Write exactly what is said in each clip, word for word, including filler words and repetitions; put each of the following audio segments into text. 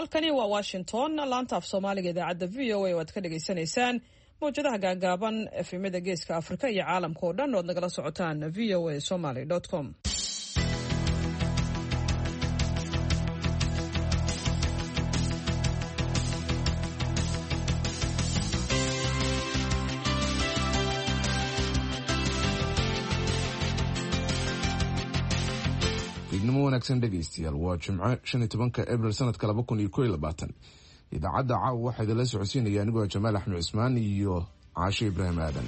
halkani waa Washington laanta af Soomaaliga idaacadda V O A oo aad ka dhageysanaysaan mowjadaha gaagaaban efemada geeska Afrika iyo caalamka oo dhan oo nagala socotaan v o a somali dot com. idnimo wanaagsan dhegaystayaal waa jimco shan iyo tobanka abril sanadka laba kun iyo kow iyo labaatan idaacadda caawa waxaa idinla socodsiinaya anigoo Jamaal Axmed Cismaan iyo Caashe Ibraahim Aadan.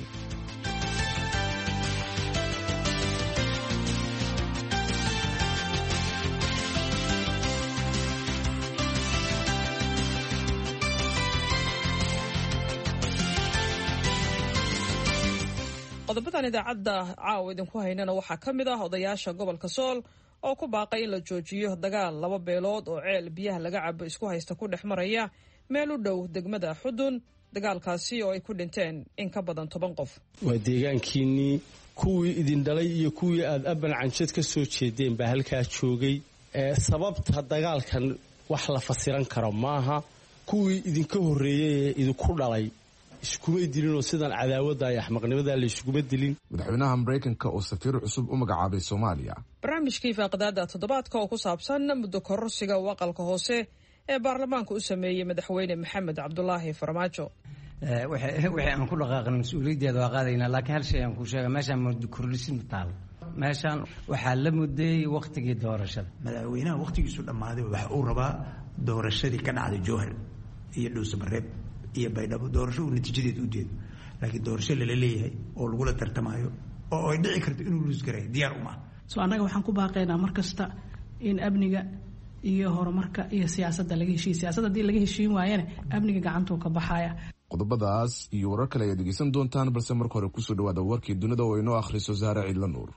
qodobadan idaacadda caawa idinku haynana waxaa ka mid ah odayaasha gobolka Sool oo ku baaqay in la joojiyo dagaal laba beelood oo ceel biyaha laga cabo isku haysta ku dhex maraya meel u dhow degmada Xudun dagaalkaasi oo ay ku dhinteen in ka badan toban qof. waa deegaankiinii kuwii idin dhalay iyo kuwii aad aban canjad ka soo jeedeen baa halkaa joogay ee sababta dagaalkan wax la fasiran karo maaha kuwii idinka horreeyay ee idinku dhalay iskuma dilin oo sidan cadaawada iyo axmaqnimada la iskuma dilin. madaxweynaha Mareykanka oo safiir cusub u magacaabay Soomaaliya. barnaamijkii faaqadaada toddobaadka oo ku saabsan muddo kororsiga waqalka hoose ee baarlamaanka u sameeyay madaxweyne Maxamed Cabdullaahi Farmaajo. ee wixii aan ku dhaqaaqnay mas'uuliyaddeeda waa qaadaynaa laakiin hal shay aan ku sheegay meeshaan muddo kororsin taal meeshaan waxaa la mudeeyay waqtigii doorashada madaxweynaha waqtigiisu dhamaaday waxa uu rabaa doorashadii ka dhacday Jowhar iyo Dhuusamareeb iyo baydhabo doorasho uu natiijadeedu u jeedo laakiin doorasho la leeyahay oo lagu la tartamayo oo ay dhici karto inuu luus garay diyaar uma soo anaga waxaan ku baaqaynaa markasta in amniga iyo horumarka iyo siyaasadda laga heshiiyo siyaasadda hadii laga heshiin waayana amniga gacantuu ka baxaya. qodobadaas iyo warar kale ayaad dhegeysan doontaan balse marka hore kusoo dhawaada warkii dunida oo inoo akhriso Zahra Ciidla Nuur.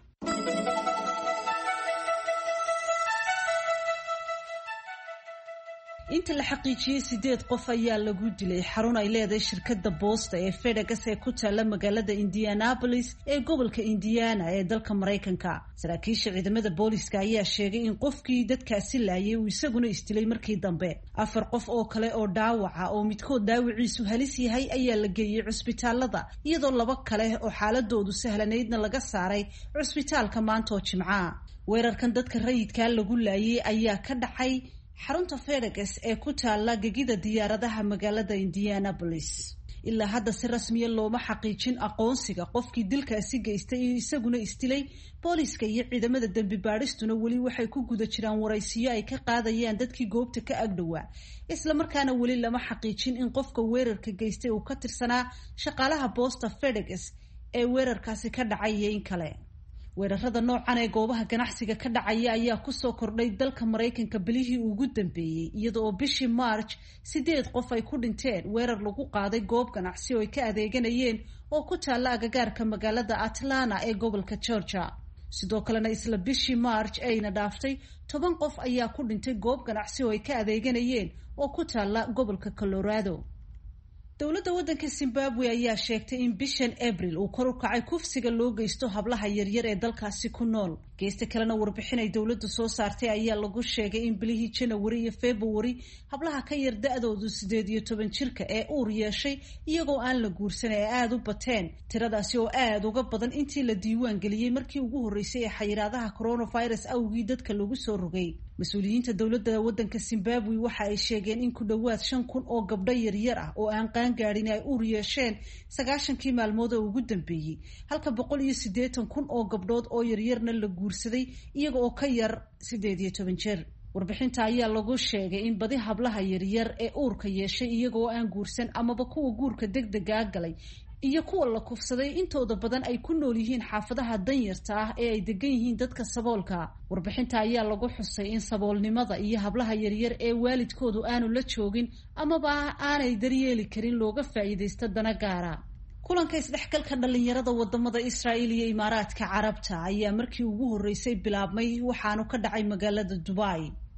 inta la xaqiijiyay sideed qof ayaa lagu dilay xarun ay leedahay shirkadda boosta ee FedEx ee ku taala magaalada Indianapolis ee gobolka Indiana ee dalka Mareykanka. saraakiisha ciidamada booliska ayaa sheegay in qofkii dadkaasi laayay uu isaguna isdilay markii dambe. afar qof oo kale oo dhaawaca oo midkood dhaawiciisu halis yahay ayaa la geeyay cusbitaalada iyadoo laba kale oo xaaladoodu sahlanaydna laga saaray cusbitaalka maanta oo Jimca. weerarkan dadka rayidka lagu laayay ayaa ka dhacay xarunta FedEx ee ku taala gegida diyaaradaha magaalada Indianapolis. ilaa hadda si rasmiya looma xaqiijin aqoonsiga qofkii dilkaasi geystay iyo isaguna istilay. booliska iyo ciidamada dambi baadhistuna weli waxay ku guda jiraan waraysiyo ay ka qaadayaan dadkii goobta ka agdhowaa isla markaana weli lama xaqiijin in qofka weerarka geystay uu ka tirsanaa shaqaalaha boosta FedEx ee weerarkaasi ka dhacay iyo in kale. weerarada noocan ee goobaha ganacsiga ka dhacaya ayaa kusoo kordhay dalka Mareykanka bilihii ugu dambeeyay iyada oo bishii March sideed qof ay ku dhinteen weerar lagu qaaday goob ganacsi oo ay ka adeeganayeen oo ku taala agagaarka magaalada Atlanta ee gobolka Georgia. sidoo kalena isla bishii March ayna dhaaftay toban qof ayaa ku dhintay goob ganacsi oo ay ka adeeganayeen oo ku taala gobolka Colorado. dowladda waddanka Zimbabwe ayaa sheegtay in bishan April uu kor u kacay kufsiga loo geysto hablaha yaryar ee dalkaasi ku nool. geesta kalena warbixin ay dowladdu soo saartay ayaa lagu sheegay in bilihii January iyo February hablaha ka yar da'doodu sideed iyo toban jirka ee uur yeeshay iyagoo aan la guursan ee aad u bateen tiradaasi oo aad uga badan intii la diiwaan geliyay markii ugu horeysay ee xayiraadaha coronavirus awgii dadka lagu soo rogay. mas-uuliyiinta dowladda waddanka Zimbabwe waxa ay sheegeen in ku dhawaad shan kun oo gabdho yaryar ah oo aan qaan gaadhin ay uur yeesheen sagaashankii maalmood oo ugu dambeeyay halka boqol iyo siddeetan kun oo gabdhood oo yaryarna la guursaday iyaga oo ka yar sideed iyo toban jeer. warbixinta ayaa lagu sheegay in badi hablaha yaryar ee uurka yeeshay iyagoo aan guursan amaba kuwa guurka degdega galay iyo kuwa la kufsaday intooda badan ay ku nool yihiin xaafadaha danyarta ah ee ay degan yihiin dadka saboolka. warbixinta ayaa lagu xusay in saboolnimada iyo hablaha yaryar ee waalidkoodu aanu la joogin amaba aanay daryeeli karin looga faa'iideysto dana gaara. kulanka isdhexgalka dhalinyarada wadamada Israa'iil iyo Imaaraadka Carabta ayaa markii ugu horeysay bilaabmay waxaanu ka dhacay magaalada Dubai.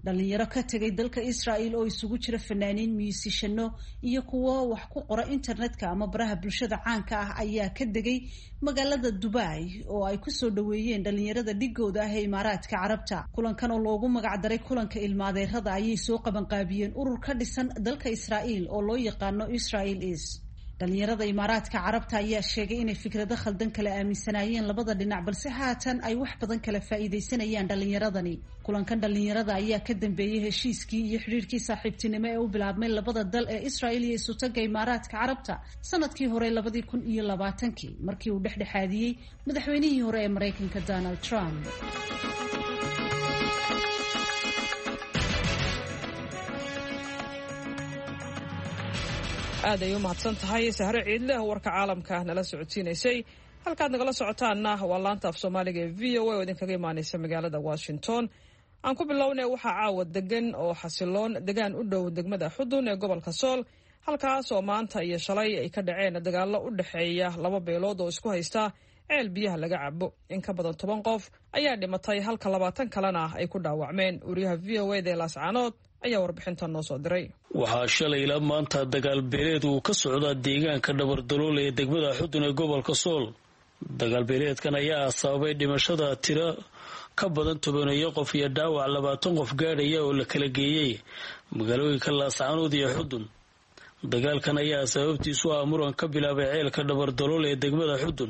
dhalinyaro ka tegay dalka Israel oo isugu jira fanaaniin, muusishano iyo kuwo wax ku qora internetka ama baraha bulshada caanka ah ayaa ka degay magaalada Dubai oo ay ku soo dhaweeyeen dhalinyarada dhigooda ah ee Imaaraadka Carabta. Kulankan oo loogu magac daray kulanka ilmaadeerada ayay soo qaban qaabiyeen urur ka dhisan dalka Israel oo loo yaqaano Israel is. dhalinyarada Imaaraadka Carabta ayaa sheegay inay fikrado khaldan kala aaminsanayeen labada dhinac, balse haatan ay wax badan kala faa'iideysanayaan dhalinyaradani. Kulankan dhalinyarada ayaa ka dambeeyay heshiiskii iyo xiriirkii saaxiibtinimo ee u bilaabmay labada dal ee Israel iyo Sultanka Imaaraadka Carabta sanadkii hore labadii kun iyo labaatankii markii uu dhexdhexaadiyey madaxweynihii hore ee Mareykanka Donald Trump. aad ay u mahadsan tahay Sahre Ciidle warka caalamka nala socodsiinaysay. halkaad nagala socotaana waa laanta af Soomaaliga ee V O A oo idinkaga imaanaysa magaalada Washington. aan ku bilownay waxaa caawa degan oo xasiloon degaan u dhow degmada Xudun ee gobolka Sool, halkaas oo maanta iyo shalay ay ka dhaceen dagaallo u dhaxeeya laba beelood oo isku haysta ceel biyaha laga cabo. in ka badan toban qof ayaa dhimatay halka labaatan kalena ay ku dhaawacmeen. wariyaha V O A ee Laascaanood ayaa warbixintan noo soo diray. waxaa shalay ilaa maanta dagaal beeleed uu ka socdaa deegaanka Dhabardalool ee degmada Xudun ee gobolka Sool. dagaal beeleedkan ayaa sababay dhimashada tiro ka badan tobaneeyo qof iyo dhaawac labaatan qof gaadhaya oo la kala geeyey magaalooyinka Laascaanood iyo Xudun. dagaalkan ayaa sababtiisu ah muran ka bilaabay ceelka Dhabardalool ee degmada Xudun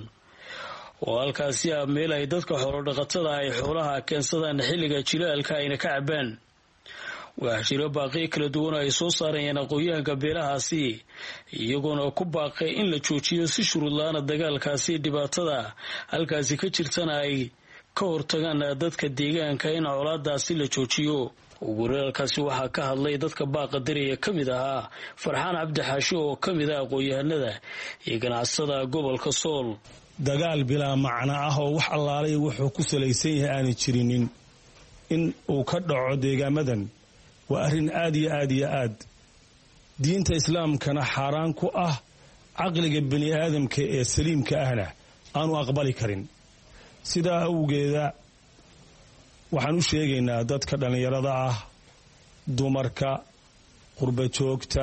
oo halkaasi ah meel ay dadka xoolo dhaqatada ay xoolaha keensadaan xilliga jilaalka ayna ka cabaan. waxaa jira baaqyo kala duwan ay soo saarayeen aqoonyahanka beelahaasi iyagoona ku baaqay in la joojiyo si shuruud la-aan dagaalkaasi dhibaatada halkaasi ka jirtana ay ka hortagaan dadka deegaanka in colaadaasi la joojiyo. wararkaasi waxaa ka hadlay dadka baaqa diraya ka mid ahaa Farxaan Cabdi Xaashi oo ka mid ah aqoonyahanada iyo ganacsada gobolka Sool. dagaal bilaa macno ah oo wax allaalay wuxuu ku salaysan yahay aanay jirinin in uu ka dhaco deegaamadan waa arrin aad iyo aad iyo aad diinta islaamkana xaaraan ku ah, caqliga bani aadamka ee saliimka ahna aanu aqbali karin. sidaa awgeeda waxaan u sheegaynaa dadka dhallinyarada ah, dumarka, qurbajoogta,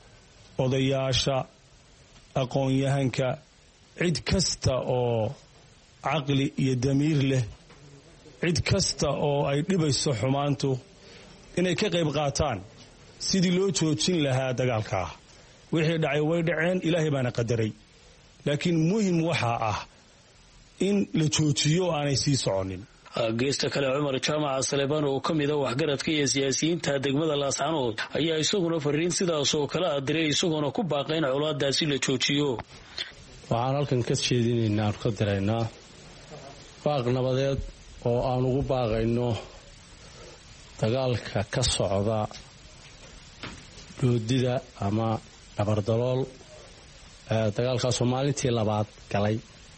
odayaasha, aqoon-yahanka, cid kasta oo caqli iyo damiir leh, cid kasta oo ay dhibayso xumaantu inay ka qayb qaataan sidii loo joojin lahaa dagaalkaa. wixii dhacay way dhaceen, ilaahay baana qadaray, laakiin muhim waxaa ah in la joojiyo aanay sii soconin. geesta kale Cumar Jaamac Saleebaan oo ka mid ah waxgaradka iyo siyaasiyiinta degmada Laascaanood ayaa isaguna fariin sidaas oo kala diray isaguna ku baaqay in colaadaasi la joojiyo. waxaan halkan ka jeedinaynaa ka diraynaa baaq nabadeed oo aan ugu baaqayno dagaalka ka socda doodida ama Dhabardalool. dagaalkaasoo maalintii labaad galay.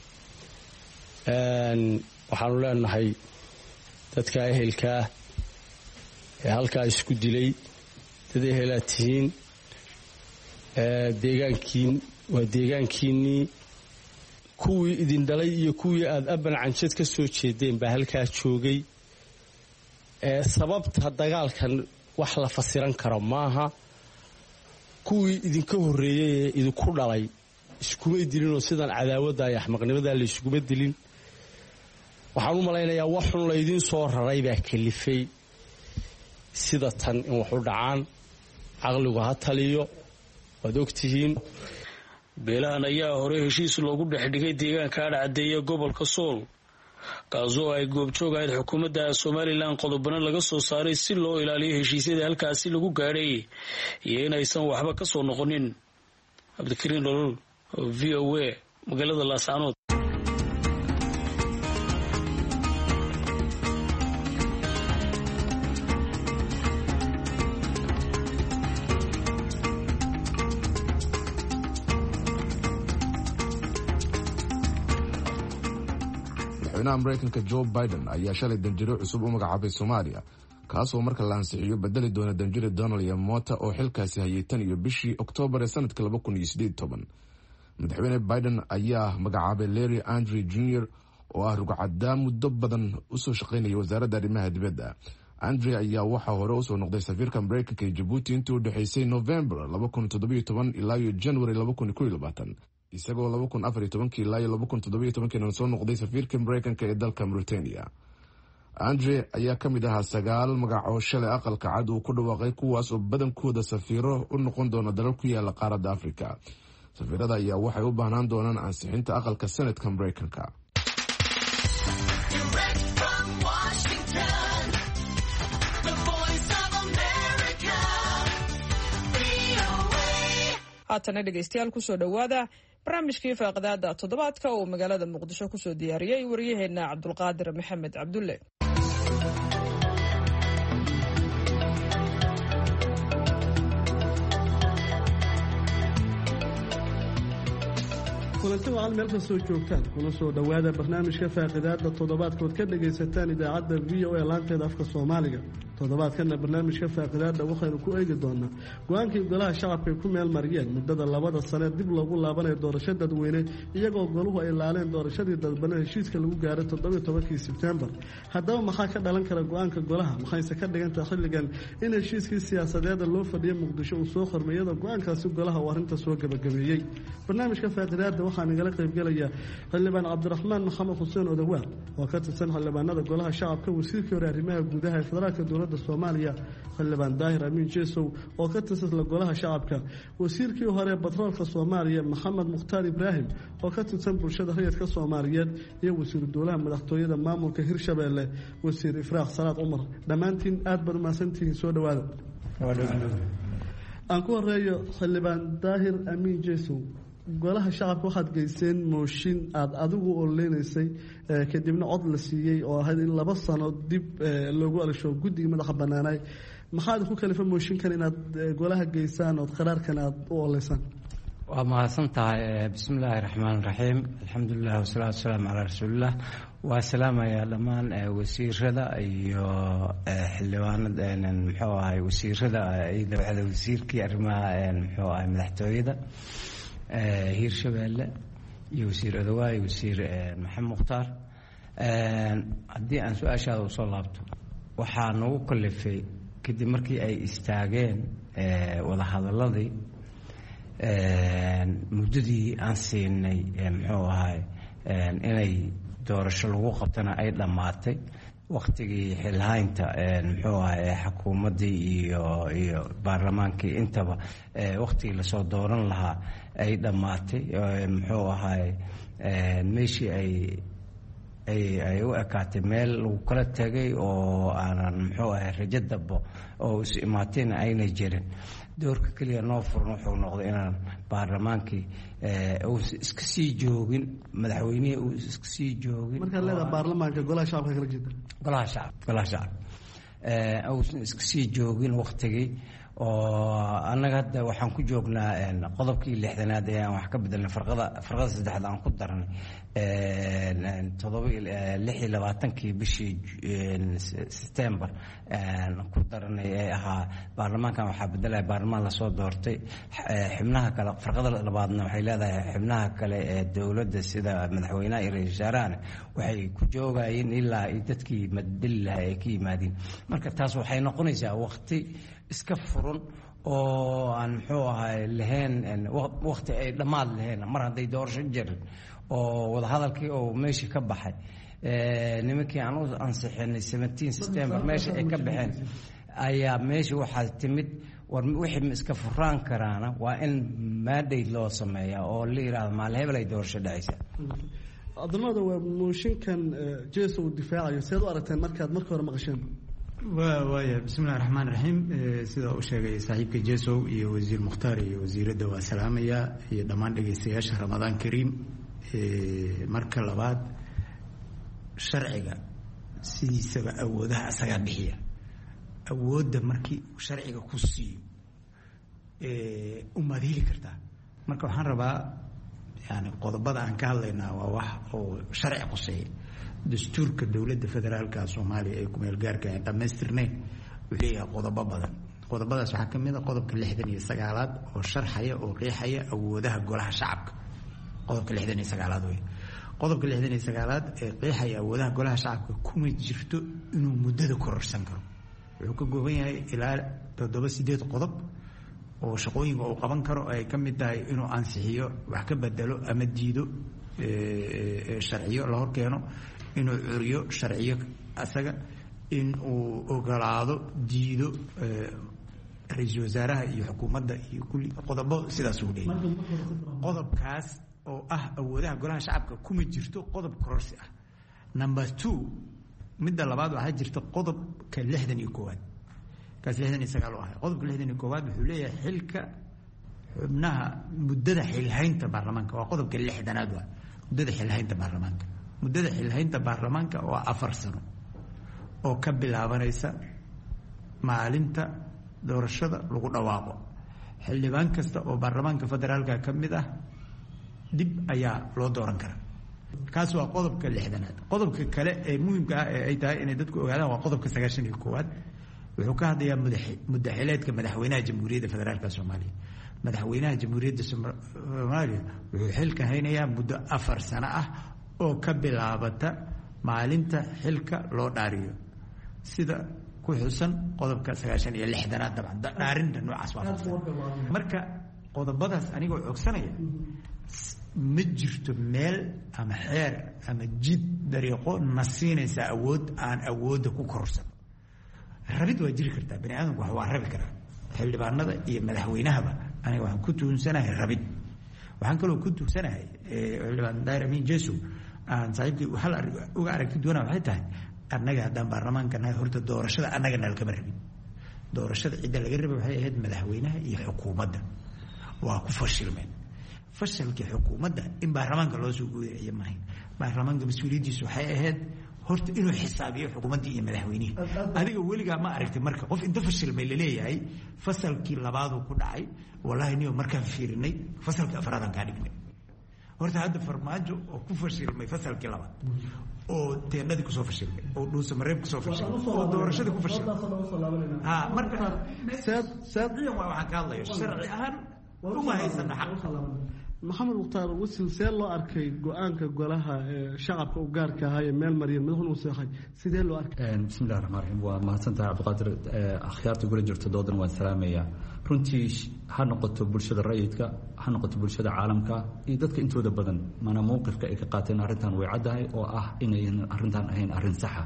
waxaanu leenahay dadka ehelkaa ee halkaa isku dilay dad ehelaa tihiin, deegaankiin waa deegaankiinnii, kuwii idin dhalay iyo kuwii aad aban canjad ka soo jeedeen baa halkaa joogay. sababta dagaalkan wax la fasiran karo maaha. kuwii idinka horreeyey ee idinku dhalay iskumay dilinoo sidan cadaawadda iyo axmaqnimadaa la iskuma dilin. waxaan u malaynayaa wax xun laydiin soo raray baa kalifay sida tan in wax u dhacaan. caqligu ha taliyo, waad ogtihiin. beelahan ayaa hore heshiis loogu dhexdhigay deegaanka Adhcadeeye gobolka Sool, kaasoo ay goobjoog ahayd xukuumadda Somaliland. qodobana laga soo saaray si loo ilaaliyo heshiisyada halkaasi lagu gaadhay iyo inaysan waxba ka soo noqonin. Cabdikariin Nolol, V O A, magaalada Laascaanood. madaxweynaha Mareykanka Joe Biden ayaa shalay danjiro cusub u magacaabay Soomaaliya, kaasoo marka la ansixiyo bedeli doona danjiro Donald Yamamoto oo xilkaasi hayay tan iyo bishii Oktoobar ee sanadka laba kun iyo siddeed iyo toban. madaxweyne Biden ayaa magacaabay Larry Andrew Junior oo ah rugcadda muddo badan u soo shaqaynaya wasaaradda arrimaha dibadda. andre ayaa waxaa hore usoo noqday safiirka mareykanka ee jabuuti intii u dhexaysay november ilaa iyo january isagoo ilaa iyo soo noqday safiirka mareykanka ee dalka mauritania. andre ayaa ka mid ahaa sagaal magac oo shalay aqalka cad uu ku dhawaaqay, kuwaas oo badankooda safiiro u noqon doona dalal ku yaala qaaradda afrika. safiirada ayaa waxay u baahnaan doonaan ansixinta aqalka senadka mareykanka. haatana dhegaystayaal kusoo dhowaada barnaamijkii faaqidaada toddobaadka oo magaalada muqdisho kusoo diyaariyey waryaheena cabdulqaadir maxamed cabdulle. kulanti wacan meel kastoo joogtaan kuna soo dhowaada barnaamijka faaqidaada toddobaadkood ka dhagaysataan idaacadda v o a laanteeda afka soomaaliga. toddobaadkana barnaamijka faaqidaada waxaynu ku eegi doonaa go-aankii golaha shacabka ay ku meel mariyeen muddada labada sane dib loogu laabanayo doorasho dadweyne, iyagoo goluhu ay laaleen doorashadii dadbane heshiiska lagu gaaray toddobiyo tobankii sebtembar. haddaba maxaa ka dhalan kara go-aanka golaha? maxayse ka dhigantaha xilligan in heshiiskii siyaasadeeda loo fadhiya muqdisho uu soo xormay iyadoo go-aankaasi golaha uu arrinta soo gabagabeeyey? barnaamijka faaqidaada waxaa nagala qaybgelaya xildhibaan cabdiraxmaan maxamed xuseen odawaa oo ka tirsan xildhibaanada golaha shacabka, wasiirkii hore arrimaha gudaha ee federaalka dowladda soomaaliya xildhibaan daahir amiin jeesow oo ka tirsan golaha shacabka, wasiirkii hore batroolka soomaaliya maxamed mukhtaar ibraahim oo ka tirsan bulshada rayidka soomaaliyeed, iyo wasiiru dowlaha madaxtooyada maamulka hirshabeelle wasiir ifraaq salaad cumar. dhammaantiin aad baad umahadsantihiin, soo dhowaada. aan ku horeeyo xildhibaan daahir amiin jeesow, golaha shacabka waxaad geyseen mooshin aada adigu oleynaysay kadibna cod la siiyey oo ahayd in laba sano dib loogu alisho guddiga madaxa banaanay. maxaad ku kalifa mooshinkan inaad golaha geysaan ood qaraarkan aada u oleysaan? waa mahadsan tahay. bismi illaahi raxmaan raxiim, alxamdulilah wasalaatu wasalaamu calaa rasuulilah. waa salaamayaa dhammaan wasiirada iyo xildhibaanada muxuu ahay wasiirada wasiirkii arrimaha muxuu ahay madaxtooyada hiirshabeelle iyo wasiir odawaa iyo wasiir maxamed mukhtaar. haddii aan su-aashaada usoo laabto, waxaa nagu kalifay kadib markii ay istaageen wadahadaladii muddadii aan siinay muxuu ahay inay doorasho lagu qabtana ay dhammaatay, waktigii xilhaynta muxuu ahay xukuumaddii iyo iyo baarlamaankii intaba waktigii lasoo dooran lahaa ay dhammaatay, muxuu ahay meeshii ay ay ay u ekaatay meel lagu kala tegay oo aanan muxuu ahay rajo dabo oo is imaateen ayna jirin. doorka keliya noo furan wuxuu noqday inaan baarlamaankii uusan iska sii joogin, madaxweynihii uu iska sii joogin. markaad leedahay baarlamaanka golaha shacabka kala jeeda? golaha shacab golaha shacab uusan iska sii joogin waktigii. oo annaga hadda waxaan ku joognaa qodobkii lixdanaad ee aan wax ka bedelnay farqada farqada saddexaad aan ku darnay toddoba lix iyo labaatankii bishii September ku darnay ee ahaa baarlamaankan waxaa bedelaya baarlamaan lasoo doortay. xubnaha kale farqada labaadna waxay leedahay xubnaha kale ee dowladda sida madaxweynaha iyo ra'iisul wasaaraha waxay ku joogayeen ilaa ay dadkii madbeli lahaa ay ka yimaadeen. marka taas waxay noqonaysaa waqti iska furan oo aan muxuu ahay lahayn waqti ay dhammaad lahayn mar hadday doorasho jirin oo wadahadalkii oo meeshii ka baxay. nimankii aan u ansixinay seventeen September meeshii ay ka baxeen ayaa meeshii waxaa timid war wixii ma iska furaan karaana waa in mandate loo sameeyaa oo la yiraahdo maal hebel ay doorasho dhacaysa. adamada waa mooshinkan jeeso uu difaacayo seed u aragteen markaad markii hore maqasheen? waa waaya bismillahi raxmaan raxiim. sida uu sheegay saaxiibka jeesow iyo wasiir mukhtaar iyo wasiiradda waa salaamaya iyo dhammaan dhegaystayaasha ramadaan kariim. marka labaad, sharciga sidiisaba awoodaha asagaa bixiya. awoodda markii uu sharciga ku siiyo umaad heli kartaa. marka waxaan rabaa yani qodobada aan ka hadlaynaa waa wax oo sharci quseeya. dastuurka dowladda federaalka soomaaliya ee kumeel gaarka aan dhammaystirnayn wuxuu leeyahay qodobo badan. qodobadaas waxaa ka mid a qodobka lixdan iyo sagaalaad oo sharxaya oo qeexaya awoodaha golaha shacabka. qodobka lixdan iyo sagaalaad wey. qodobka lixdan iyo sagaalaad ee qeexaya awoodaha golaha shacabka kuma jirto inuu muddada kororsan karo. wuxuu ka kooban yahay ilaa toddoba sideed qodob oo shaqooyinka uu qaban karo ay ka mid tahay inuu ansixiyo wax ka bedelo ama diido sharciyo la hor keeno inuu curiyo sharciyo asaga in uu ogolaado diido ra-iisul wasaaraha iyo xukuumadda iyo kulli qodobo sidaas uu leeyahay qodobkaas oo ah awoodaha golaha shacabka kuma jirto qodob kororsi ah number two midda labaad waxaa jirta qodobka lixdan iyo koowaad kaas lixdan iyo sagaal oo ahay qodobka lixdan iyo koowaad wuxuu leeyahay xilka xubnaha muddada xilhaynta baarlamaanka waa qodobka lixdanaad waa muddada xilhaynta baarlamaanka muddada xilhaynta baarlamaanka waa afar sano oo ka bilaabanaysa maalinta doorashada lagu dhawaaqo xildhibaan kasta oo baarlamaanka federaalka ka mid ah dib ayaa loo dooran karaa kaas waa qodobka lixdanaad qodobka kale ee muhiimka ah ee ay tahay inay dadku ogaadaan waa qodobka sagaashan iyo koowaad wuxuu ka hadlayaa muddaxileedka madaxweynaha jamhuuriyadda federaalka soomaaliya madaxweynaha jamhuuriyadda soomaaliya wuxuu xilka haynayaa muddo afar sano ah oo ka bilaabata maalinta xilka loo dhaariyo sida ku xusan qodobka sagaashan iyo lixdanaad dabcan dhaarinta noocaas waa marka qodobadaas anigoo cogsanaya ma jirto meel ama xeer ama jid dariiqo na siinaysa awood aan awoodda ku kororsan rabid waa jiri kartaa bani aadamku wax waa rabi karaa xildhibaanada iyo madaxweynahaba aniga waxaan ku tuunsanahay rabid waxaan kaloo ku tuunsanahay xildhibaan daahir amiin jeesow aan saaxiibkii hal uga aragti doonaa waxay tahay annaga haddaan baarlamaanka nahay horta doorashada annaga nal kama rabin doorashada cidda laga rabay waxay ahayd madaxweynaha iyo xukuumadda waa ku fashilmeen fashalkii xukuumadda in baarlamaanka loo soo gooyaya maahayn baarlamaanka mas-uuliyaddiisu waxay ahayd horta inuu xisaabiyo xukuumaddii iyo madaxweynihii adiga weligaa ma aragtay marka qof inta fashilmay laleeyahay fasalkii labaaduu ku dhacay wallahi niyo markaan fiirinay fasalkii afraadaan kaa dhignay horta hadda farmaajo oo ku fashilmay fasalkii labaad oo teendhadii kusoo fashilmay oo dhuusamareeb kusoo fashilmay oo doorashadii ku fashilmay ha marka sharciyan waa waxaan ka hadlayo sharci ahaan uma haysana xaq maxamed mukhtaar wasil see loo arkay go-aanka golaha shacabka u gaarka ahaa ee meel maryan madaxweyne uu seexay sidee loo arkay bismillahi raxmaan raxiim waa mahadsantahay cabdiqaadir akhyaarta gula jirta doodan waan salaamayaa runtii ha noqoto bulshada rayidka ha noqoto bulshada caalamka iyo dadka intooda badan maanaa mowqifka ay ka qaateen arrintan way caddahay oo ah inayn arrintan ahayn arrin saxa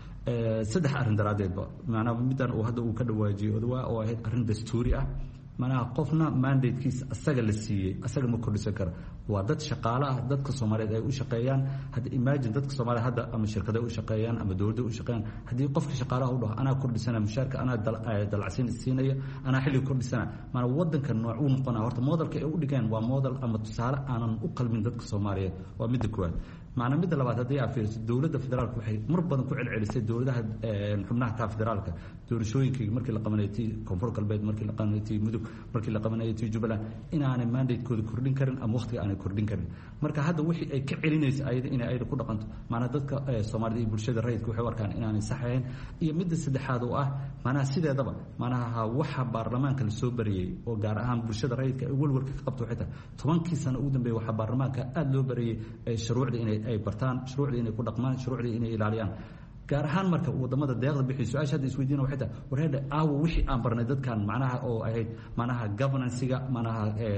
saddex arrin daraaddeedba maanaa middan uu hadda uu ka dhawaajiyey odawaa oo ahayd arrin dastuuri ah manaha qofna mandatekiisa asaga la siiyey asaga ma kordhisan kara waa dad shaqaale ah dadka soomaaliyeed ay u shaqeeyaan hadda imagine dadka soomaaliya hadda ama shirkada u shaqeeyaan ama dowladda u shaqeeyaan haddii qofka shaqaalaha u dhaho anaa kordhisana mushaarka anaa dalacsiin siinaya anaa xilliga kordhisana maana wadanka nooc uu noqonaa horta modelka ay u dhigeen waa model ama tusaale aanan u qalmin dadka soomaaliyeed waa midda koowaad macna midda labaad haddii aad fiiriso dowladda federaalka waxay mar badan ku celcelisay dowladaha xubnaha taa federaalka doorashooyinkii markii la qabanayay tii koonfur galbeed markii la qabanayay tii mudug markii la qabanayay tii jubbaland inaanay mandatekooda kordhin karin ama waqtiga aanay kordhin karin marka hadda wixii ay ka celinaysa ayada inay ayada ku dhaqanto maanaa dadka soomaalida iyo bulshada rayidka waxay u arkaan inaanay sax ahayn iyo midda saddexaad oo ah maanaha sideedaba maanaha waxa baarlamaanka la soo bariyey oo gaar ahaan bulshada rayidka ay walwalka ka qabto waxay tahay tobankii sano ugu dambeeya waxaa baarlamaanka aada loo bariyey shuruucda inay ay bartaan shuruucda inay ku dhaqmaan shuruucda inay ilaaliyaan gaar ahaan marka wadamada deeqda bixiyo su-aasha hadda isweydiina waxay tahay warheedha aawo wixii aan barnay dadkan macnaha oo ahayd macnaha governansiga macnaha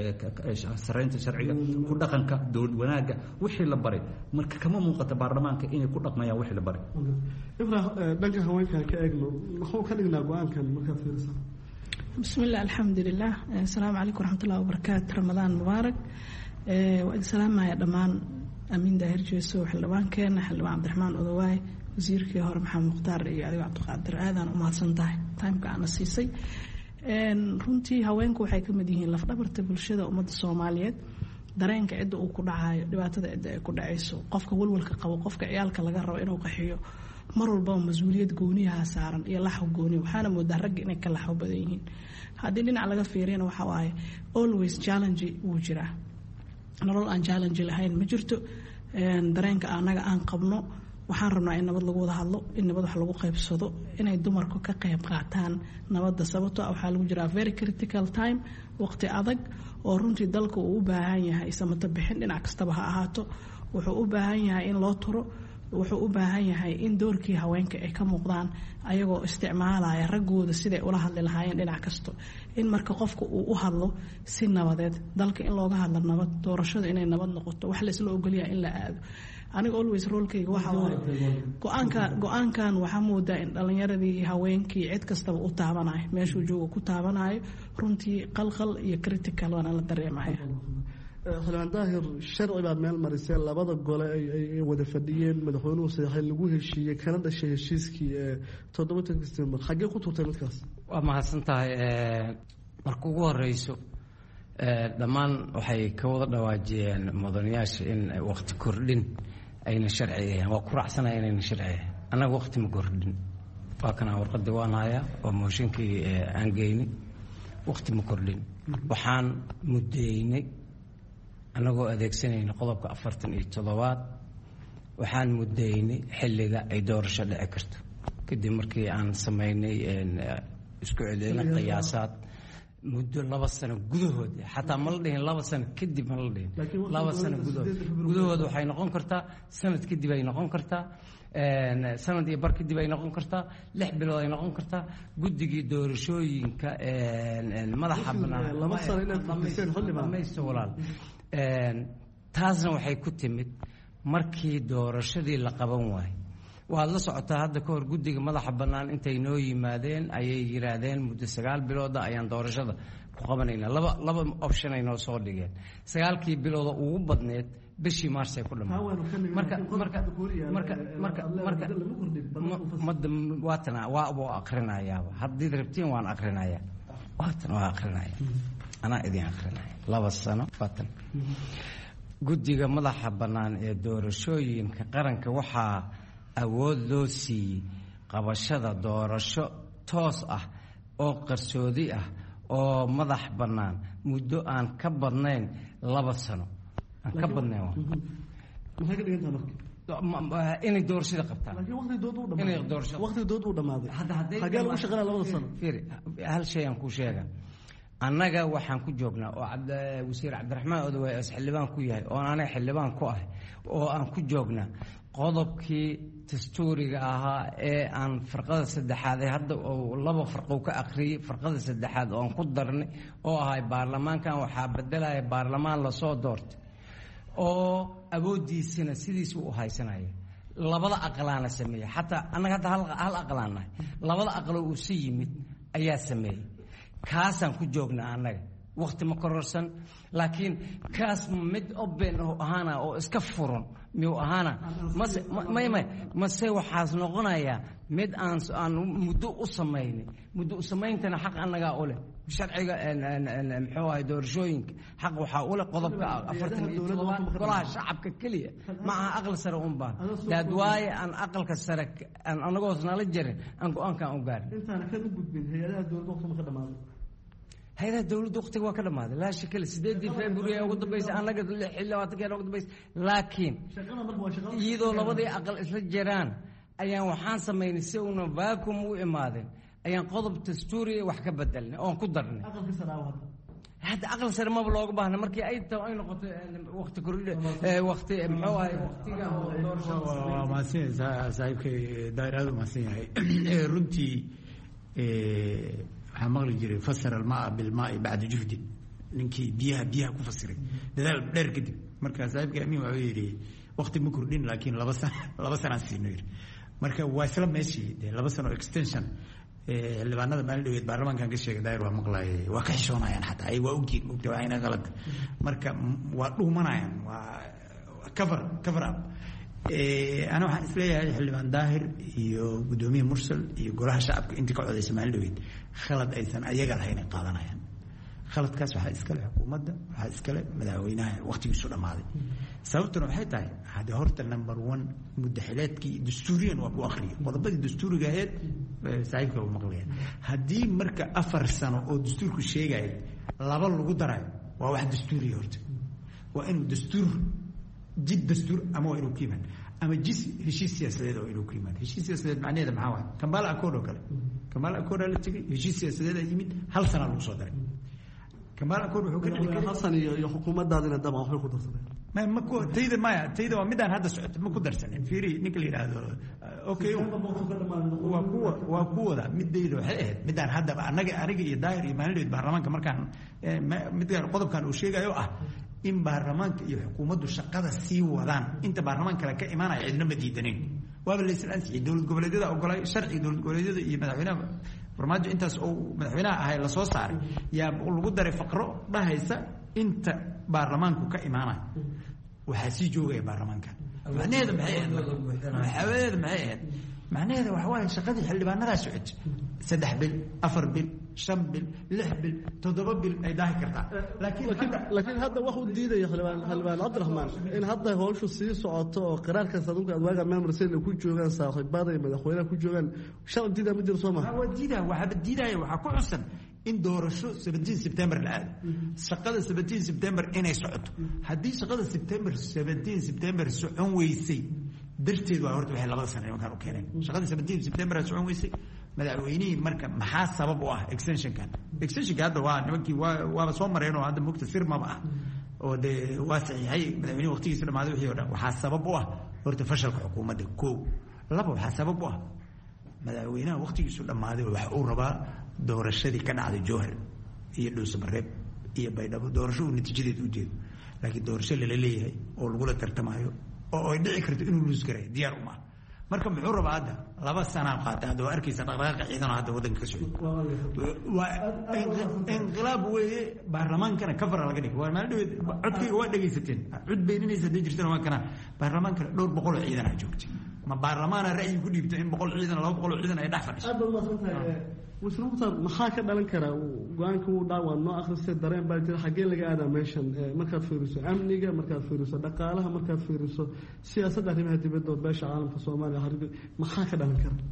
saraynta sharciga ku dhaqanka dowlad wanaagga wixii la baray marka kama muuqata baarlamaanka inay ku dhaqmayaan wixii la baray ibrah dhanka haweenkan ka eegno muxuu ka dhignaa go-aankan markaad fiirisa bismillah alxamdulilah asalaamu calaykum waraxmatullahi wabarakaatu ramadaan mubaarak waa idin salaamaya dhammaan amiin daahir jeeso xildhibaankeena xildhibaan cabdiraxmaan odowaay wasiirkii hore maxamed mukhtaar iyo adigo cabdiqaadir aadaan u mahadsan tahay timeka aana siisay runtii haweenku waxay ka mid yihiin lafdhabarta bulshada ummadda soomaaliyeed dareenka cidda uu ku dhacayo dhibaatada cidda ay ku dhacayso qofka walwalka qabo qofka ciyaalka laga rabo inuu qaxiyo mar walbaba mas-uuliyad gooniyaha saaran iyo laxw gooniya waxaana moodaa ragga inay ka laxwo badan yihiin haddii dhinac laga fiiriyana waxa waaye always challenge wuu jiraa nolol aan challenge lahayn ma jirto dareenka anaga aan qabno waxaan rabnaa in nabad lagu wada hadlo in nabad wax lagu qaybsado inay dumarku ka qayb qaataan nabadda sababto waxaa lagu jiraa very critical time waqti adag oo runtii dalka uu u baahan yahay samato bixin dhinac kastaba ha ahaato wuxuu u baahan yahay in loo turo wuxuu u baahan yahay in doorkii haweenka ay ka muuqdaan ayagoo isticmaalaya raggooda siday ula hadli lahaayeen dhinac kasto in marka qofka uu u hadlo si nabadeed dalka in looga hadlo nabad doorashada inay nabad noqoto wax laysla ogolyahay in la aado aniga always roolkayga waxa waaye go-aanka go-aankan waxaa moodaa in dhalinyaradii haweenkii cid kastaba u taabanayo meeshuu jooga ku taabanayo runtii qalqal iyo critical waana la dareemaya xildhibaan daahir sharci baad meel mariseen labada gole ay wada fadhiyeen madaxweynuhu saxay lagu heshiiyey kana dhashay heshiiskii toddobatanka September xagee ku turtay midkaas waa mahadsan tahay marka ugu horeyso dhammaan waxay ka wada dhawaajiyeen mudanayaasha in waqti kordhin ayna sharciyeeyaan waa ku raacsanaya inayna sharciyeeyaan annaga waqti ma kordhin waa kana warqadii waan hayaa oo mooshinkii aan geyni waqti ma kordhin waxaan mudeynay annagoo adeegsanayna qodobka afartan iyo toddobaad waxaan mudeynay xilliga ay doorasho dhici karto kadib markii aan samaynay isku celcelin qiyaasaad muddo laba sano gudahood xataa ma la dhihin laba sano kadib ma la dhihin laba sano gudahood gudahood waxay noqon kartaa sanad kadib ay noqon kartaa sanad iyo bar kadib ay noqon kartaa lix bilood ay noqon kartaa guddigii doorashooyinka madaxa banaanmaysto walaal taasna waxay ku timid markii doorashadii la qaban waayey waad la socotaa hadda ka hor guddiga madaxa bannaan intay noo yimaadeen ayay yiraahdeen muddo sagaal bilooda ayaan doorashada ku qabanaynaa laba laba option ay noo soo dhigeen sagaalkii bilooda ugu badneed bishii maars ay ku dhammaatay marka marka marka marka marka madda waatana waa buu akhrinayaaba haddii rabtiin waan akhrinayaa waatan waa akhrinayaa anaa idin akrinaya laba sano waatan guddiga madaxa bannaan ee doorashooyinka qaranka waxaa awood loo siiyey qabashada doorasho toos ah oo qarsoodi ah oo madax bannaan muddo aan ka badnayn laba sano aan ka badnayn maxay ka dhigantaa marka inay doorashada qabtaan inay doorashada waqti dood uu dhamaaday xagee lagu shaqeynaa labada sano fiiri hal shay aan ku sheega annaga waxaan ku joognaa oo wasiir cabdiraxmaan odawaay as xildhibaan ku yahay oo aanay xildhibaan ku ahay oo aan ku joognaa qodobkii dastuuriga ahaa ee aan farqada saddexaad ee hadda oo laba farqo ka akhriyay farqada saddexaad oo aan ku darnay oo ahay baarlamaankan waxaa bedelaya baarlamaan lasoo doortay oo awoodiisina sidiisa u haysanaya labada aqlaana sameeyay xataa annaga hadda hal aqlaanahay labada aqlo uu si yimid ayaa sameeyey kaasaan ku joognaa annaga waqti ma kororsan laakiin kaas mid open oo ahaana oo iska furan miyuu ahaana mase may may mase waxaas noqonayaa mid aan aan muddo u samaynay muddo u samayntana xaq annagaa u leh sharciga muxuu ahay doorashooyinka xaq waxaa u leh qodobka afartan iyo toddobaad golaha shacabka keliya ma aha aqal sare un baan daad waaye aan aqalka sare aan anagoos nala jirin aan go-aankaan u gaarin intaan ka gudbin hay'adaha dowladda waqti ma ka dhamaaday hay'adaha dowladda waqtiga waa ka dhamaaday laa shakil sideedii february ugu dambeysay anaga labaatan ugu dambeysay laakiin iyadoo labadii aqal isla jiraan ayaan waxaan samaynay si una vacuum u imaadeen ayaan qodob dastuuri wax ka bedelnay oon ku darnay hadda aqal sare maba looga baahna markii ay tahay ay noqoto waqti kordhi waqti muxuu ahay waqtiga doorashada waa maasin saaxiibkay daayir aad u maasin yahay runtii waxaa maqli jiray fasara almaa bilmaai bacda juhdin ninkii biyaha biyaha ku fasiray dadaal dheer kadib marka saaxiibka amiin wuxuu yidhi waqti ma kordhin laakiin laba sano laba sanaan siino yidhi marka waa isla meeshii dee laba sano extension xildhibaanada maalin dhaweed baarlamaankan ka sheegay daayir waa maqlaayay waa ka xishoonayaan xataa ay waa ogyiin mogta waa ayna qalad marka waa dhuumanayaan waa cover cover up ana waxaan isleeyahay xildhibaan daahir iyo guddoomiye mursal iyo golaha shacabka intii ka codaysa maalin dhaweyd khalad aysan ayaga lahayn ay qaadanayaan khaladkaas waxaa iskale xukuumadda waxaa iskale madaxweynaha waqtigiisu dhammaaday sababtuna waxay tahay haddii horta number one muddaxileedkii dastuuriyan waa ku akhriyay qodobadii dastuuriga aheed saaxiibka u maqlaya haddii marka afar sano oo dastuurku sheegaya laba lagu darayo waa wax dastuuriya horta waa inuu dastuur jid dastuur ama waa inuu ku yimaad ama jis heshiis siyaasadeed oo inuu ku yimaad heshiis siyaasadeed macnaheeda maxaa waay kambala accord oo kale kambala accord la tegay heshiis siyaasadeed ay yimid hal sana lagu soo daray kambala accord wuxuu ka dhigay hasan iyo xukuumaddaadina daba waxay ku darsadeen ma ma ku tayda maya tayda waa midaan hadda socoto ma ku darsanin fiiri ninka la yiraahdo okay waa kuwa waa kuwada midayda waxay ahayd midaan hadda anaga aniga iyo daahir iyo maaliyeed baarlamaanka markaan midaan qodobkan uu sheegayo ah in baarlamaanka iyo xukuumaddu shaqada sii wadaan inta baarlamaanka kale ka imaanaya cidna ma diidanin waaba la isla ansixiyay dowlad goboleedyada ogolay sharciga dowlad goboleedyada iyo madaxweynaha farmaajo intaas oo madaxweynaha ahay la soo saaray yaa lagu daray faqro dhahaysa inta baarlamaanku ka imaanaya waxaa sii joogaya baarlamaanka macnaheeda maxay ahayd maxaweeda maxay ahayd macnaheeda waxa waaye shaqadii xildhibaanadaa socotay saddex bil afar bil shan bil lix bil toddoba bil ay daahi kartaa laakiin hadda wax u diidaya xildhibaan xildhibaan cabdiraxmaan in hadda howshu sii socoto oo qiraarkaas adunka adwaaga memorsel ku joogaan saaxiibada iyo madaxweynaha ku joogaan shaqo diida ma jiro soo maha waa diidaya waxaa diidaya waxaa ku xusan in doorasho seventeen September la aado shaqada seventeen September inay socoto haddii shaqada September seventeen September socon weysay darteed waa horta waxay labada sano markaan u keeneen shaqada seventeen September socon weysay madaxweynihii marka maxaa sabab u ah extensionkan extensionka hadda waa nimankii waa waaba soo mareen oo hadda mugta firmaba ah oo de waa saxiixay madaxweynihi waqtigiisa dhamaaday wixii oo dhan waxaa sabab u ah horta fashalka xukuumadda kow laba waxaa sabab u ah madaxweynaha waqtigiisu dhamaaday waxa uu rabaa doorashadii ka dhacday jowhar iyo dhuusamareeb iyo baydhabo doorasho uu natiijadeed u jeedo laakiin doorasho lala leeyahay oo lagula tartamayo oo ay dhici karto inuu luus garay diyaar uma marka muxuu rabaa hadda laba sanaa qaatay hadda waa arkaysa dhaqdhaqaaqa ciidan oo hadda waddanka ka socda waa inqilaab weeye baarlamaankana kafara laga dhigay waa maalin dhaweed codkayga waa dhegaysateen cod beeninaysa hadday jirtana waa kana baarlamaankana dhowr boqol oo ciidan aa joogtay ma baarlamaana ra'yi ku dhiibta in boqol ciidan laba boqol oo ciidan ay dhex fadhiso wasiir mukhtaar maxaa ka dhalan kara go-aanka wuu dhaa waad noo akhristay dareen baa jira xaggee laga aadaa meeshan markaad fiiriso amniga markaad fiiriso dhaqaalaha markaad fiiriso siyaasadda arrimaha dibadda oo beesha caalamka soomaaliya harbi maxaa ka dhalan kara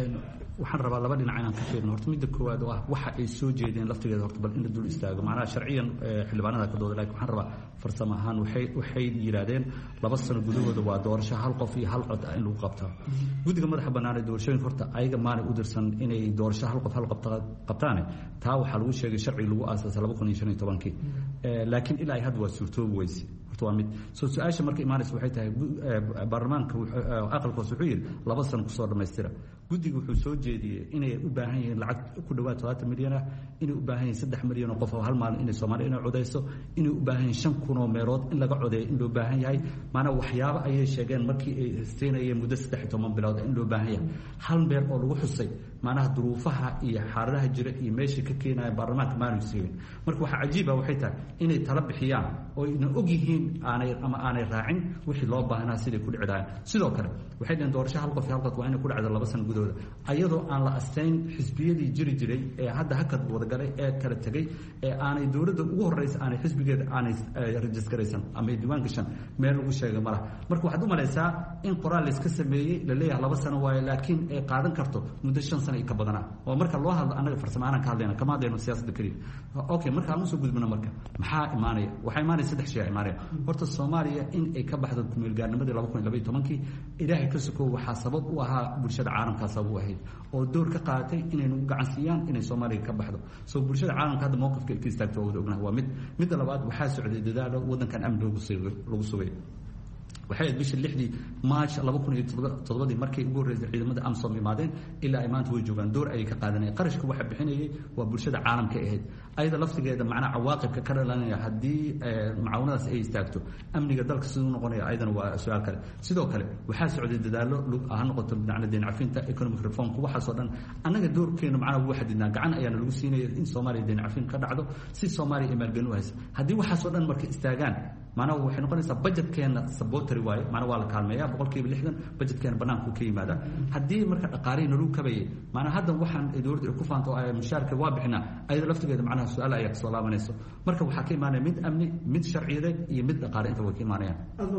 waxaan rabaa laba dhinac inaan ka fiirno horta midda koowaad oo ah waxa ay soo jeedeen laftigeeda horta bal in la dul istaago macnaha sharciyan xildhibaanada ka dooda laakiin waxaan rabaa farsamo ahaan waxay waxay yiraahdeen laba sano gudahooda waa doorasho hal qof iyo hal cod ah in lagu qabtaa guddiga madaxa bannaan ee doorashooyinka horta ayaga maanay u dirsan inay doorasho hal qof hal qabtaane taa waxaa lagu sheegay sharciga lagu aasaasay laba kun iyo shan iyo tobankii laakiin ilaa ay hadda waa suurtoobi weyse horta waa mid soo su-aasha marka imaanaysa waxay tahay baarlamaanka aqalkaas wuxuu yidhi laba sano kusoo dhammaystira guddiga wuxuu soo jeediyey inay u baahan yihiin lacag ku dhawaad todobaatan milyan ah inay u baahan yihiin saddex milyan oo qof oo hal maalin inay soomaaliya inay codayso inay u baahan yihiin shan kun oo meelood in laga codeeyo in loo baahan yahay maanaa waxyaabo ayay sheegeen markii ay siinayeen muddo saddex iyo toban bilood in loo baahan yahay hal meel oo lagu xusay maanaha duruufaha iyo xaaladaha jira iyo meesha ka keenaya baarlamaanka maanu siiyeen marka waxaa cajiiba waxay tahay inay tala bixiyaan oo ayna og yihiin aanay ama aanay raacin wixii loo baahnaa siday ku dhici lahayn sidoo kale waxay dhaheen doorasho hal qof iyo hal qof waa inay ku dhacdo laba sano gudahooda ayadoo aan la asteyn xisbiyadii jiri jiray ee hadda hakad wadagalay ee kala tegey ee aanay dowladda ugu horreysa aanay xisbigeeda aanay rajisgaraysan ama diiwaan gashan meel lagu sheegay malaha marka waxaad u malaysaa in qoraal layska sameeyey la leeyahay laba sano waaye laakiin ay qaadan karto muddo shan sano iyo ka badanaa oo marka loo hadlo annaga farsamo aanan ka hadlayna kama hadlayno siyaasadda keliya okay marka aan usoo gudbino marka maxaa imaanaya waxaa imaanaya saddex shay imaanaya horta soomaaliya in ay ka baxdo kumeelgaarnimadii laba kun iyo laba iyo tobankii ilaahay ka sokow waxaa sabab u ahaa bulshada caalamkaa sabab u ahayd oo door ka qaadatay inaynu u gacan siiyaan inay soomaaliya ka baxdo soo bulshada caalamka hadda mowqifka ay ka istaagto waa wada ognahay waa mid midda labaad waxaa socday dadaalo waddankan amni lagu sugay waxay ahayd bishii lixdii march laba kun iyo toddobadii markay ugu horreysay ciidamada amsom imaadeen ilaa ay maanta way joogaan door ayay ka qaadanayeen qarashka waxa bixinayay waa bulshada caalamka ahayd ayada laftigeeda macnaa cawaaqibka ka dhalanaya haddii macaawinadaas ay istaagto amniga dalka siduu noqonaya ayadana waa su-aal kale sidoo kale waxaa socday dadaalo ha noqoto dhinacna deen cafinta economic reformka waxaasoo dhan annaga doorkeenu macnaa wuu xadidnaa gacan ayaana lagu siinaya in soomaaliya deen cafin ka dhacdo si soomaaliya ay maalgelin u haysa haddii waxaasoo dhan marka istaagaan maanaa waxay noqonaysaa budgetkeenna sabotary waaye maanaa waa la kaalmeeyaa boqolkiiba lixdan budgetkeena banaanku ka yimaadaa haddii marka dhaqaalihii naluu kabayay maanaa haddan waxaan dowladda ay ku faanto mushaarka waa bixinaa ayada laftigeeda macnaha su-aal ayaa kasoo laabanayso marka waxaa ka imaanaya mid amni mid sharciyadeed iyo mid dhaqaale inta way ka imaanayaan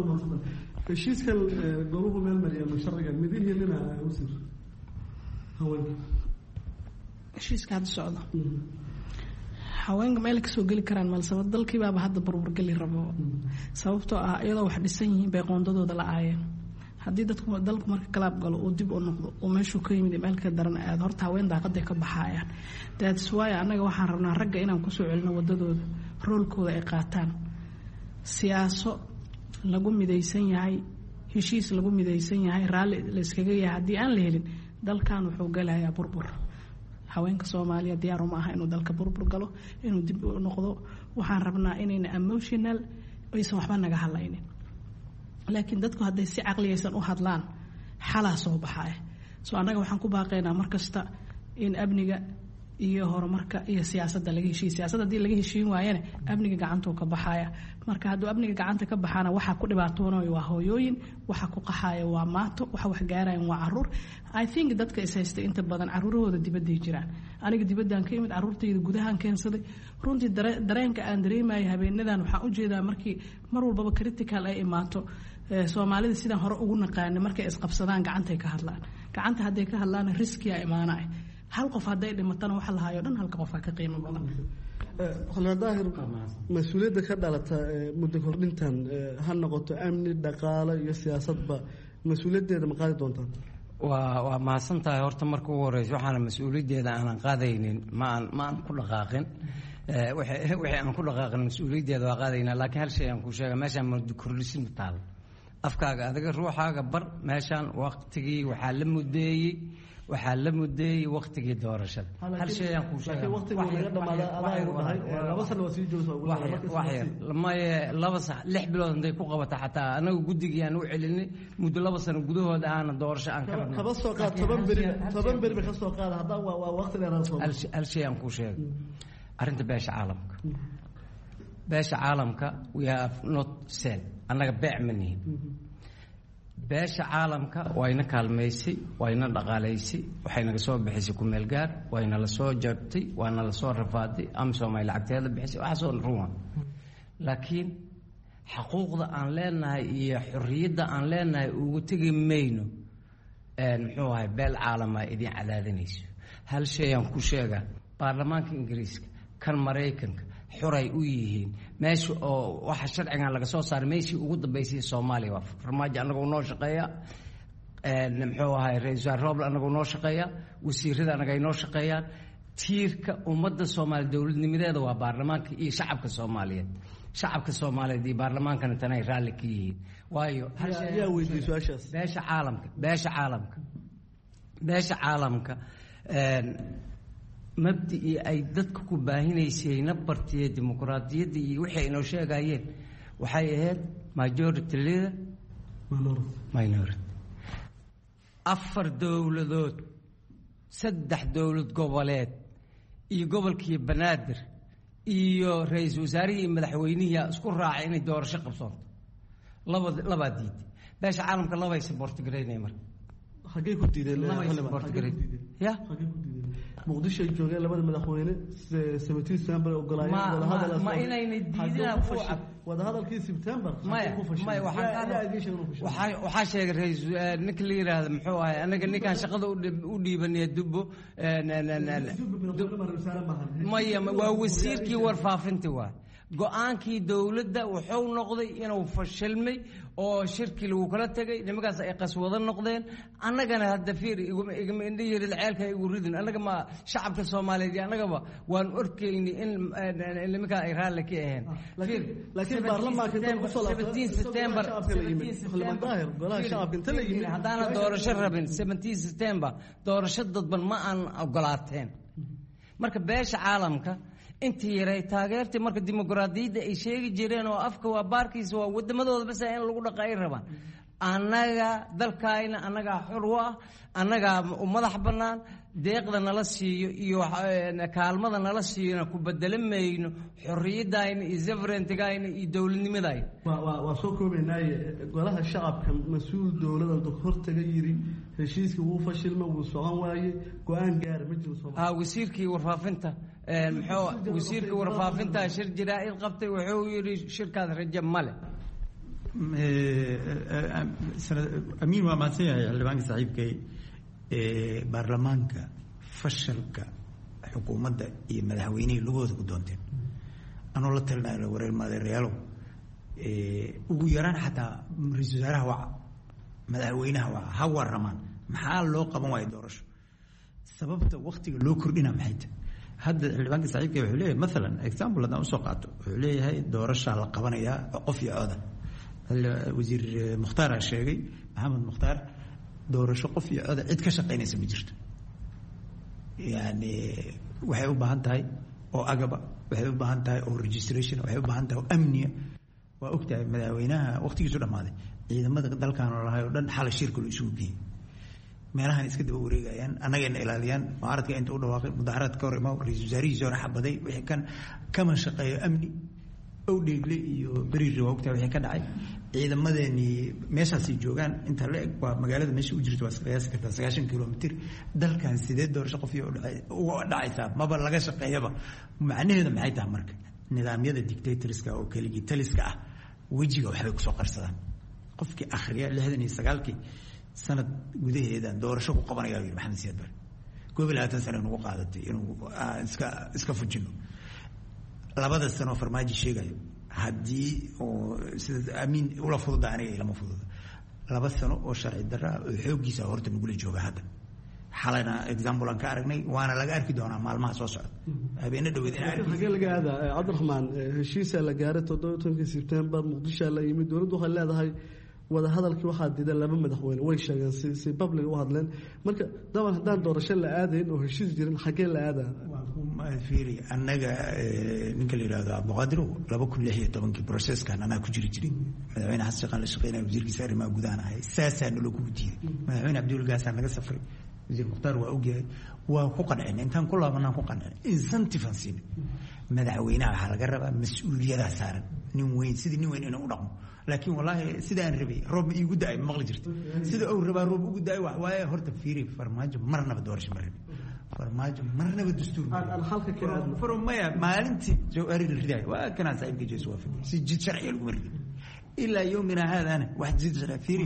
heshiiskan gooluhu meel mariya ma sharcigan midihii nina wasiir haweenka heshiiska hadda socda haweenka meel kasoo geli karaan malsabad dalkiibaaba hadda barwargeli rabo sababtoo ah iyadoo wax dhisan yihiin bay qoondadooda la aayeen haddii dadku dalku marka kalaab galo uu dib u noqdo uu meeshuu ka yimid meel ka daran aad horta haween daaqaday ka baxaayaan that's why annaga waxaan rabnaa ragga inaan kusoo celino wadadooda roolkooda ay qaataan siyaaso lagu midaysan yahay heshiis lagu midaysan yahay raalli la iskaga yahay haddii aan la helin dalkan wuxuu galayaa burbur haweenka soomaaliya diyaar uma aha inuu dalka burbur galo inuu dib u noqdo waxaan rabnaa inayna emotional aysan waxba naga hadlaynin laakiin dadku hadday si caqliyaysan u hadlaan xalaa soo baxaya soo annaga waxaan ku baaqaynaa markasta in amniga iyo horumarka iyo siyaasadda laga heshiiyo siyaasadda haddii laga heshiin waayana amniga gacantuu ka baxaya marka hadduu amniga gacanta ka baxaana waxaa ku dhibaatoonayo waa hooyooyin waxa ku qaxaaya waa maato waxa wax gaarayan waa caruur I think dadka is haystay inta badan caruurahooda dibadday jiraan aniga dibaddaan ka imid caruurtayda gudahaan keensaday runtii dareenka aan dareemaya habeenadan waxaan ujeedaa markii mar walbaba critical ay imaato soomaalida sidaan hore ugu naqaana markay isqabsadaan gacantay ka hadlaan gacanta hadday ka hadlaan riskiya imaanaya hal qof hadday dhimatana waxa la hayo dhan halka qof ka qiimo badan xalna daahir mas-uuliyadda ka dhalata muddo kordhintan ha noqoto amni dhaqaale iyo siyaasadba mas-uuliyaddeeda ma qaadi doontaan waa waa mahadsan tahay horta marka ugu horeysa waxaana mas-uuliyaddeeda aanan qaadaynin ma aan ma aan ku dhaqaaqin wixii aan ku dhaqaaqin mas-uuliyaddeeda waa qaadaynaa laakiin hal shay aan ku sheega meeshaan muddo kordhisin taal afkaaga adiga ruuxaaga bar meeshaan waqtigii waxaa la mudeeyey waxaa la mudeeyey waqtigii doorashada hal shay aan ku sheegay maye laba sax lix bilood haday ku qabata xataa anagu guddigii aan u celinay muddo laba sano gudahooda aana doorasho aan ka rabnay kaba soo qaad toban beri toban beri ka soo qaad hadda waa waqti dheer aan soo hal shay aan ku sheegay arrinta beesha caalamka beesha caalamka we have not sell annaga beec ma nihin beesha caalamka wayna kaalmaysay wayna dhaqaalaysay waxay naga soo bixisay ku meel gaar wayna la soo jabtay waana la soo rafaaday ama Soomaali lacagteeda bixisay waxa soo ruwan laakiin xuquuqda aan leenahay iyo xorriyadda aan leenahay ugu tagi mayno een muxuu ahay beel caalama idin cadaadinayso hal shay aan ku sheegaa baarlamaanka Ingiriiska kan Mareykanka xuray u yihiin meesha oo waxa sharcigan laga soo saaray meeshii ugu dambeysay Soomaaliya waa farmaajo anagu noo shaqeeya een muxuu ahay Ra'iisul Roble anagu noo shaqeeya wasiirada anaga noo shaqeeyaan tiirka ummadda Soomaaliya dawladnimadeeda waa baarlamaanka iyo shacabka Soomaaliyeed shacabka Soomaaliyeed iyo baarlamaankana tanay raali ka yihiin waayo hal shay ayaa weydiisay su'aashaas beesha caalamka beesha caalamka beesha caalamka een mabdii ay dadka ku baahinaysay nabartiye dimuqraadiyadda iyo wixii inoo sheegayeen waxay ahayd majority leader minority afar dowladood saddex dowlad goboleed iyo gobolkii Banaadir iyo ra'iisul wasaarihii madaxweynaha isku raacay inay doorasho qabsoonto laba laba diid beesha caalamka laba ay support gareynay mar xagee ku diideen laba ay support gareynay ya muqdisho ay joogeen labada madaxweyne seventeen September ogolaayeen wada hadal ma inayna diidina fuucad wada hadalkii September ma ma waxaan waxa sheegay ra'iisul ninka la yiraahdo muxuu ahay anaga ninkan shaqada u dhiibanay dubbo maya waa wasiirkii warfaafinta waa go'aankii dawladda wuxuu noqday inuu fashilmay oo shirki lagu kala tagay nimagaas ay qaswada noqdeen annagana hadda fiir iguma iguma indhiyir ceelka igu ridin annaga ma shacabka Soomaaliyeed annagaba waan orkeeyni in nimaka ay raali ka aheen laakiin laakiin baarlamaanka inta ku soo seventeen September hadana doorasho rabin seventeen September doorasho dadban ma aan ogolaateen marka beesha caalamka intii yaray taageertay marka dimuqraadiyadda ay sheegi jireen oo afka waa baarkiisa waa wadamadooda bas in lagu dhaqaay rabaan annaga dalkayna annaga xor u ah annaga madax banaan deeqda nala siiyo iyo kaalmada nala siiyo ku bedelamayno xorriyadayna iyo sovereignty-gayna iyo dawladnimadayna waa waa soo koobaynay golaha shacabka mas'uul dawladda hortaga yiri heshiiska uu fashilmo uu socon waaye go'aan gaar ma jiro Soomaaliya ah wasiirkii warfaafinta een muxuu wasiirkii warfaafinta shir jiraa'id qabtay wuxuu yiri shirkaad rajo male amiin waa maadsan yahay xildhibaanka saaxiibkay ee baarlamaanka fashalka xukuumadda iyo madaxweynihii lugooda ku doonteen anoo la talinayo wareer maadeerayaalow ugu yaraan xataa ra-iisul wasaaraha waca madaxweynaha waca ha waramaan maxaa loo qaban waayo doorasho sababta waktiga loo kordhina maxay tahay hadda xildhibaanka saaxiibka wuxuu leeyahay maalan example haddaan usoo qaato wuxuu leeyahay doorashaa la qabanayaa qof iyo cooda wasiir mukhtaar sheegay maxamed mukhtaar doorasho qof iyo cod cid ka shaqaynaysa ma jirto yani waxay u baahan tahay oo agaba waxay u baahan tahay oo registration waxay u baahan tahay oo amniya waa ogtahay madaxweynaha waqtigiisu dhammaaday ciidamada dalkan lahay oo dhan xalay shirka loo isugu geeyey meelahan iska daba wareegayaan annagayna ilaaliyaan mucaaradka inta u dhawaaqay mudaharaad ka hor imaa ra-iisul wasaarihiisi hore xabaday wixii kan kama shaqeeyo amni owdheegle iyo beriiri waa ogtahay wixii ka dhacay ciidamadeenii meeshaasay joogaan inta la eg waa magaalada meesha u jirto waa qiyaasi kartaa sagaashan kilomitr dalkan sideed doorasho qof iyo uga dhacaysaa maba laga shaqeeyaba macnaheeda maxay tahay marka nidaamyada dictatorska oo keligii taliska ah wejiga waxbay kusoo qarsadaan qofkii akhriya lixdan iyo sagaalkii sanad gudaheedan doorasho ku qabanaya yiri maxamed siyaad bare koob iyo labaatan sano nagu qaadatay inuu iska iska fujino labada sano farmaajo sheegayo haddii oo sida amiin ula fududa aniga ilama fududa laba sano oo sharci darra oo xooggiisa horta nagula jooga hadda xalayna example aan ka aragnay waana laga arki doonaa maalmaha soo socda habeena dhaweed xagee laga aadaa cabdiraxmaan heshiisaa la gaaray toddoba iyo tobankii sebtembar muqdisho la yimid dowladdu waxay leedahay wada hadalkii waxaa diiday laba madaxweyne way sheegeen si si public u hadleen marka daban haddaan doorasho la aadayn oo heshiis jirin xagee la aadaa fiiri annaga ninka la yidhaahdo abduqaadirow laba kun lix iyo tobankii processkan anaa ku jiri jiray madaxweyne xasan sheekhaan la shaqeynaya wasiirkiisa arrimaha gudahan ahay saasaa naloo kugu diiday madaxweyne cabdiweli gaasaa naga safray wasiir mukhtaar waa ogyahay waa ku qancin intaan ku laabanaan ku qancin incentive aan siinay madaxweynaha waxaa laga rabaa mas-uuliyadaa saaran nin weyn sidii nin weyn inuu u dhaqmo laakiin wallaahi sida aan rabay roob ma iigu da-ay ma maqli jirto sida uu rabaa roob ugu da-ay wax waaye horta fiiri farmaajo marnaba doorasho ma rabin farmaajo marnaba dastuur maya maalintii jawhari la ridaay waa kanaa saaxiibka jeesu waa fadhiya si jid sharciga laguma ridin ilaa yowmina haadana wax jid sharci fiiri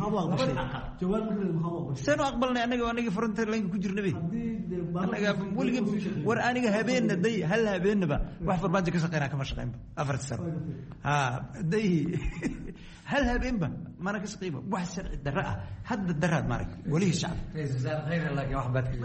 sanu aqbalnay anaga anagii fronta laynka ku jirnaba anaga weliga war aniga habeenna day hal habeenaba wax farmaajo ka shaqeynaa kama shaqeynba afarta sano ha day hal habeenba mana ka shaqeyba wax sharci darra ah hadda daraad maarag walihii shacab laakiin wax baad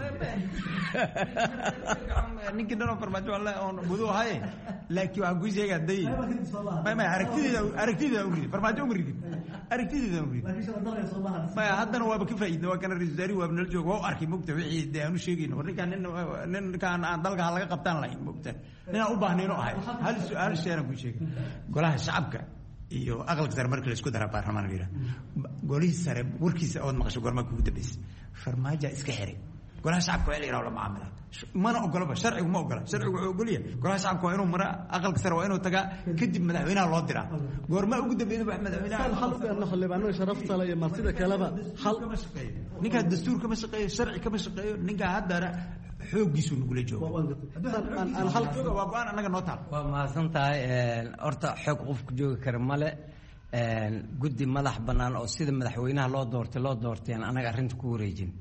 ninkii dhanoo farmaajo wallahi oon gudu haye laakiin waxaan kuu sheegaa day may may aragtideeda aragtideeda u ridi farmaajo uma ridin aragtideeda u ridi maya haddana waaba ka faa'iidna waa kana ra-isul wasaarihi waaba nala jooga waa u arkay mogta wixii dee aanu sheegayno war ninkaan nin ninkaan aan dalka ha laga qabtaan lahayn mogta ninaan u baahnayno ahay hal su-aal sheeran kuu sheegay golaha shacabka iyo aqalka sare markii la isku daraa baarlamaan la yidhaha golihii sare warkiisa ood maqasho goormaa kugu dambeysay farmaajaa iska xiray golaha shacabka waa in la yidhaha la macaamila mana ogolaba sharcigu ma ogola sharcigu wuxuu ogolyahay golaha shacabka waa inuu maraa aqalka sare waa inuu tagaa kadib madaxweynaha loo diraa goormaa ugu dambeeyay wax madaxweynaha xildhibaanada sharafta leh iyo martida kaleba hal ninkaa dastuur kama shaqeeyo sharci kama shaqeeyo ninkaa haddana xooggiisu nagula joogo waa go-aan annaga noo taal waa mahadsan tahay horta xoog qofku joogi kara male guddi madax bannaan oo sida madaxweynaha loo doortay loo doorteen anaga arrinta ku wareejin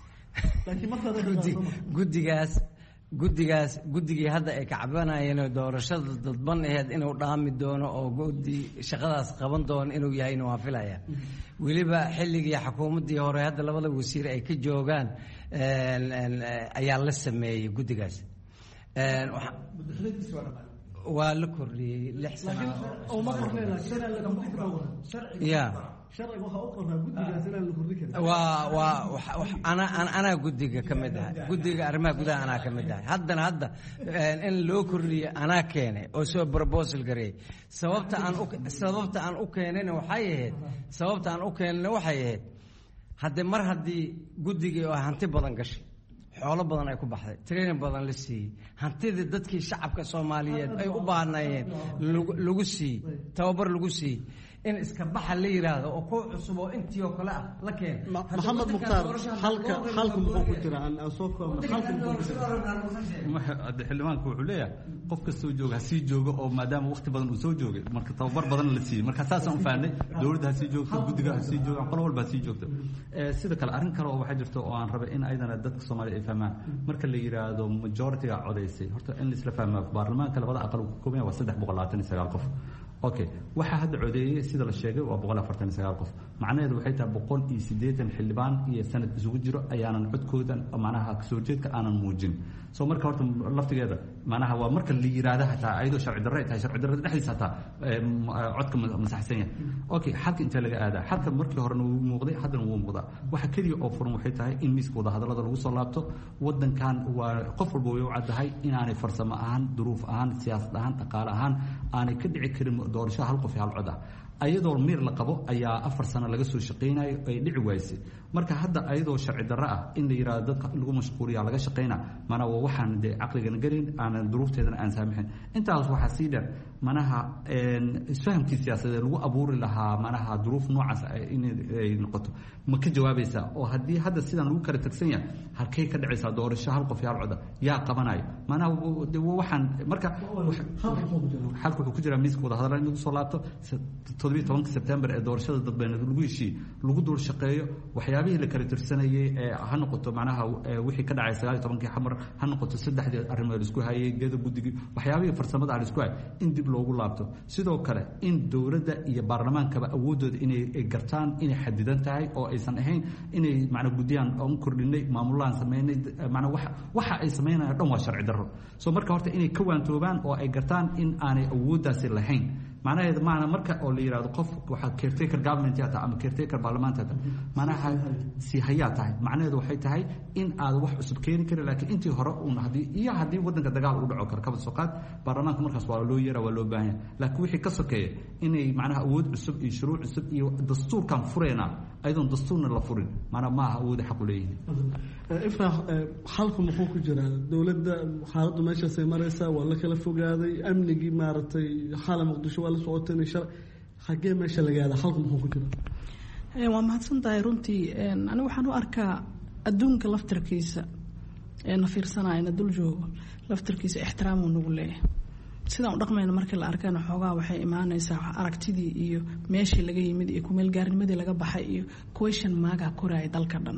guddigaas guddigaas guddigii hadda ay kacbanayeen doorashada dadban aheyd inuu dhaami doono oo guddi shaqadaas qaban doono inuu yahayna waa filaya weliba xilligii xukuumaddii hore hadda labada wasiir ay ka joogaan ayaa la sameeyey guddigaas waa la kordhiyey lix sano ya waa waa anaa guddiga ka mid ahay guddiga arrimaha gudaha anaa ka mid ahay haddana hadda in loo kordhiyo anaa keenay oo soo proposal gareeyay sababta aan sababta aan u keenayna waxay ahayd sababta aan u keenayna waxay ahayd haddii mar haddii guddigii oo hanti badan gashay xoolo badan ay ku baxday training badan la siiyey hantidii dadkii shacabka soomaaliyeed ay u baahnayeen lagu siiyey tababar lagu siiyey in iska baxa la yiraahdo oo ku cusub oo intii oo kale ah la keen maxamed mukhtaar halka halka muxuu ku jira aan aan soo koobno halka muxuu xildhibaanku wuxuu leeyahay qof kasta oo jooga si jooga oo maadaama waqti badan uu soo joogay marka tababar badan la siiyey marka saasaan u fahnay dawladda ha sii joogto guddiga ha sii joogaan qolo walba ha sii joogto sida kale arrin kale oo waxaa jirta oo aan rabay in ayadana dadka Soomaaliya ay fahmaan marka la yiraahdo majority-ga codeysay horta in la isla fahmaa baarlamaanka labada aqal uu ka kooban yahay waa saddex boqol labaatan iyo sagaal qof okay waxa hadda codeeyay sida la sheegay waa boqol afartan iyo sagaal qof macnaheedu waxay tahay boqol iyo siddeetan xildhibaan iyo sanad isugu jiro ayaanan codkoodan macnaha kasoo jeedka aanan muujin soo marka horta laftigeeda macnaha waa marka la yiraahdo hataa ayadoo sharci darro tahay sharci darrada dhexdiisa hataa codka masaxsan yahay okay xalka inta laga aadaa xalka markii horena wuu muuqday haddana wuu muuqdaa waxa kaliya oo furan waxay tahay in miiska wada hadallada lagu soo laabto wadankan waa qof walba way u caddahay inaanay farsamo ahaan duruuf ahaan siyaasad ahaan dhaqaale ahaan aanay ka dhici karin doorasho hal qof iyo hal cod ah ayadoo miir la qabo ayaa afar sano laga soo shaqeynayo ay dhici waysay marka hadda ayadoo sharci darro ah in la yiraahdo dadka lagu mashquuliya laga shaqeyna mana waa waxaan dee caqligana gelin aanan duruufteedana aan saamixin intaas waxaa sii dheer manaha isfahamkii siyaasadeed lagu abuuri lahaa manaha duruuf noocaas inay noqoto ma ka jawaabaysaa oo haddii hadda sidaan lagu kala tagsan yahay halkay ka dhacaysaa doorasho hal qof iyo hal coda yaa qabanayo manaha waxaan marka xalka wuxuu ku jiraa miiska wada hadalla in lagu soo laabto toddobiyo tobanka sebtembar ee doorashada dadweyne lagu heshiiye lagu dul shaqeeyo waxyaabihii la kala tirsanayay ee ha noqoto macnaha wixii ka dhacay sagaal iyo tobankii xamar ha noqoto saddexdii arrimood la isku hayay geeda guddigii waxyaabihii farsamada la isku hayay in dib loogu laabto sidoo kale in dowladda iyo baarlamaankaba awoodooda inay gartaan inay xadidan tahay oo aysan ahayn inay macnaha guddiyaan aan kordhinay maamulaan sameynay macnaha waxa waxa ay sameynayaan dhan waa sharci darro soo marka horta inay ka waantoobaan oo ay gartaan in aanay awooddaasi lahayn macnaheedu maana marka oo la yiraahdo qof waxa caretaker government ya ama caretaker parliament ya macnaha si hayaa tahay macnaheedu waxay tahay in aad wax cusub keeni kari laakiin intii hore uu hadii iyo hadii wadanka dagaal uu dhaco kar ka soo qaad baarlamaanka markaas waa loo yeeraa waa loo baahan laakiin wixii ka sokeeyay inay macnaha awood cusub iyo shuruuc cusub iyo dastuurkan fureena aydoon dastuurna la furin maana ma aha awood xaq u leeyahay ifraax xalku muxuu ku jiraa dowladda xaaladdu meeshaas ay maraysaa waa la kala fogaaday amnigii maaragtay xaala muqdisho waa la socotay shar xagee meesha laga aadaa xalku muxuu ku jiraa waa mahadsan tahay runtii anigu waxaan u arkaa adduunka laftarkiisa ee na fiirsanaya na dul joogo laftarkiisa ixtiraam uu nagu leeyahay sidaan u dhaqmayna markii la arkayna xoogaa waxay imaanaysaa aragtidii iyo meeshii laga yimid iyo kumeelgaarnimadii laga baxay iyo question maaga koraya dalka dhan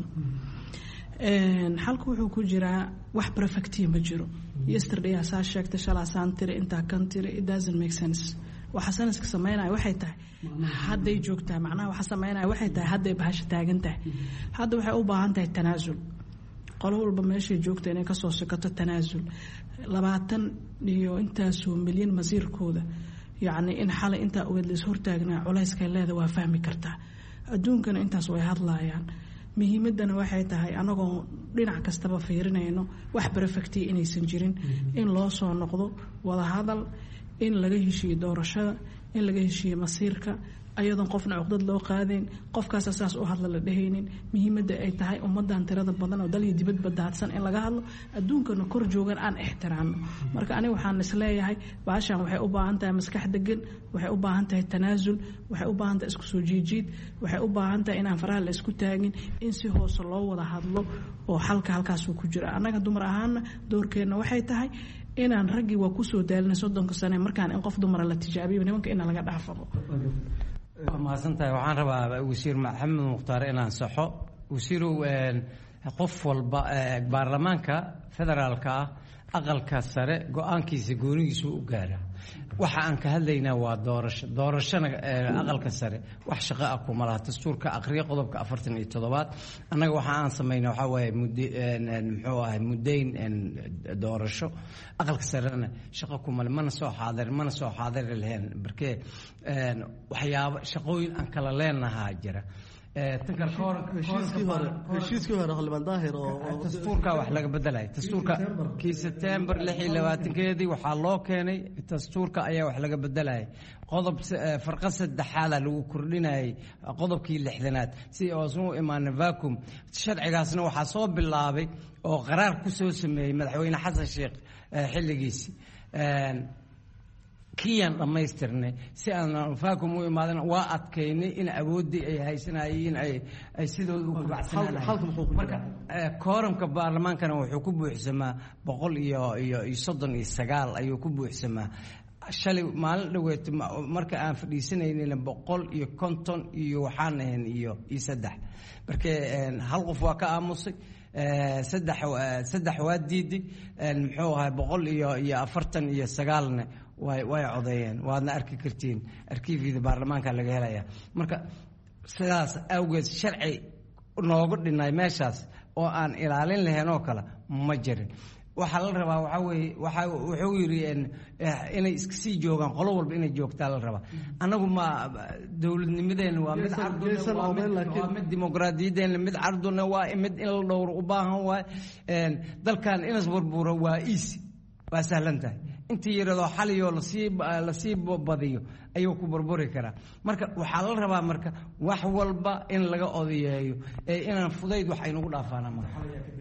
xalku wuxuu ku jiraa wax perfectiya ma jiro yesterday asaa sheegtay shalaasaan tiri intaa kan tiri it doesn't make sense waxa sanaska sameynaya waxay tahay hadday joogtaa macnaha waxa sameynaya waxay tahay hadday bahasha taagan tahay hadda waxay u baahan tahay tanaasul qolo walba meeshay joogta inay kasoo sokoto tanaasul labaatan iyo intaasoo milyan masiirkooda yacni in xalay intaa ogeed lays hortaagnaa culayskay leeda waa fahmi kartaa adduunkana intaas way hadlaayaan muhiimadana waxay tahay anagoo dhinac kastaba fiirinayno wax perfectiya inaysan jirin in loo soo noqdo wada hadal in laga heshiiyo doorashada in laga heshiiyo masiirka ayadoon qofna cuqdad loo qaadayn qofkaas saas u hadla la dhehaynin muhiimadda ay tahay ummadan tirada badan oo dal iyo dibadba daadsan in laga hadlo adduunkana kor joogan aan ixtiraamno marka aniga waxaan isleeyahay baashan waxay u baahan tahay maskax degan waxay u baahan tahay tanaasul waxay u baahan tahay isku soo jiijiid waxay u baahan tahay inaan faraha la isku taagin in si hoose loo wada hadlo oo xalka halkaasuu ku jira annaga dumar ahaana doorkeenna waxay tahay inaan raggii waa kusoo daalinay soddonka sane markaan in qof dumara la tijaabiyo nimanka ina laga dhaafaqo waa mahadsantahay waxaan rabaa wasiir maxamed mukhtaar inaan saxo wasiirow qof walba baarlamaanka federaalka ah aqalka sare go-aankiisa goonigiisu u gaara waxa aan ka hadlaynaa waa doorasho doorashana aqalka sare wax shaqo ah kuma laha dastuurka aqriya qodobka afartan iyo toddobaad annaga waxa aan samaynaa waxaa waaye muxuu ahay muddayn doorasho aqalka sarena shaqo kumale mana soo xaadir mana soo xaadiri lahayn barkee waxyaabo shaqooyin aan kala leenahaa jira heshiiskii hore xildhibaan daahir oo dastuurka wax laga bedelay dastuurka kii September lix iyo labaatankeedii waxaa loo keenay dastuurka ayaa wax laga bedelay qodob farqa saddexaad lagu kordhinayay qodobkii lixdanaad si oo soo imaan vacuum sharcigaasna waxaa soo bilaabay oo qaraar ku soo sameeyay madaxweyne xasan sheekh xilligiisi kiyan dhamaystirnay si aan vacuum u imaadan waa adkeynay in awoodii ay haysanayeen ay ay sidooda u kubacsanayeen marka kooramka baarlamaankana wuxuu ku buuxsamaa boqol iyo iyo soddon iyo sagaal ayuu ku buuxsamaa shalay maalin dhaweed marka aan fadhiisanaynayna boqol iyo konton iyo waxaan ahayn iyo iyo saddex marka hal qof waa ka aamusay saddex saddex waa diiday muxuu ahaa boqol iyo iyo afartan iyo sagaalna way way codeeyeen waadna arki kartiin arkiifyada baarlamaanka laga helaya marka sidaas awgeed sharci noogu dhinay meeshaas oo aan ilaalin lahayn oo kale ma jirin waxa la rabaa waxa weeye waxa wuxuu yiri inay iska sii joogaan qolo walba inay joogtaa la rabaa anagu ma dawladnimadeena waa mid arduna waa mid dimuqraadiyadeena mid arduna waa mid in la dhowr u baahan waa dalkan inas burbura waa easy waa sahlan tahay intii yarado xaliyo la sii la sii badiyo ayuu ku burburi karaa marka waxa la rabaa marka wax walba in laga odayeeyo ee inaan fudayd wax aynu ku dhaafaana marka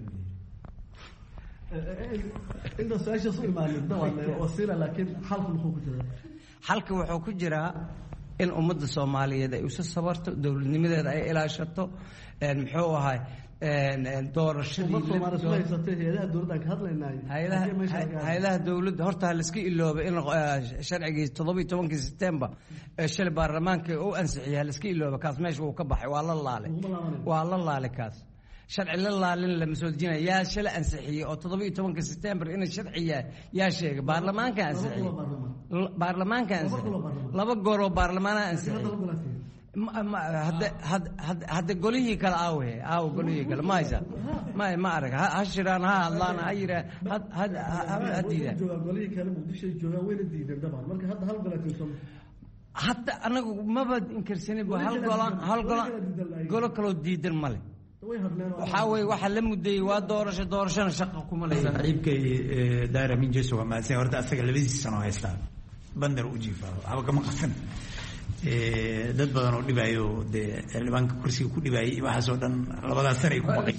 inta su'aasha soo imaanayda waa wasiila laakiin xalku wuxuu ku jiraa xalka wuxuu ku jiraa in ummadda Soomaaliyeed ay u sabarto dawladnimadeeda ay ilaashato een muxuu ahay een doorashadii hay'adaha dawladda ka hadlaynay hay'adaha dawladda horta la iska ilooba in sharciga toddoba iyo tobanka September ee shil baarlamaanka uu ansixiyay la iska ilooba kaas meesha uu ka baxay waa la laale waa la laale kaas sharci la laalin la mas'uuliyadna yaa shil ansixiyay oo toddoba iyo tobanka September in sharciya yaa sheegay baarlamaanka ansixiyay baarlamaanka ansixiyay laba goor oo baarlamaanka ansixiyay hadda hadda hadda golihii kala aaway aaw golihii kala ma haysa ma ma arag ha shiraan ha hadlaan ha yira had had hadiida golihii kala muqdisho jooga wayna diidan dabaan marka hadda hal golaatay hatta anagu ma bad inkarsanay hal golaan hal golaan golo kala diidan male waxa way waxa la muday waa doorasho doorashana shaqo kuma leeyahay saaxiibkay daara min jeeso ma sii horta asaga labadiis sano haystaan bandar u jiifaa haba kama qasan ee dad badan oo dhibaayo de xildhibaanka kursiga ku dhibaayay waxa soo dhan labadaas sano ay ku baqay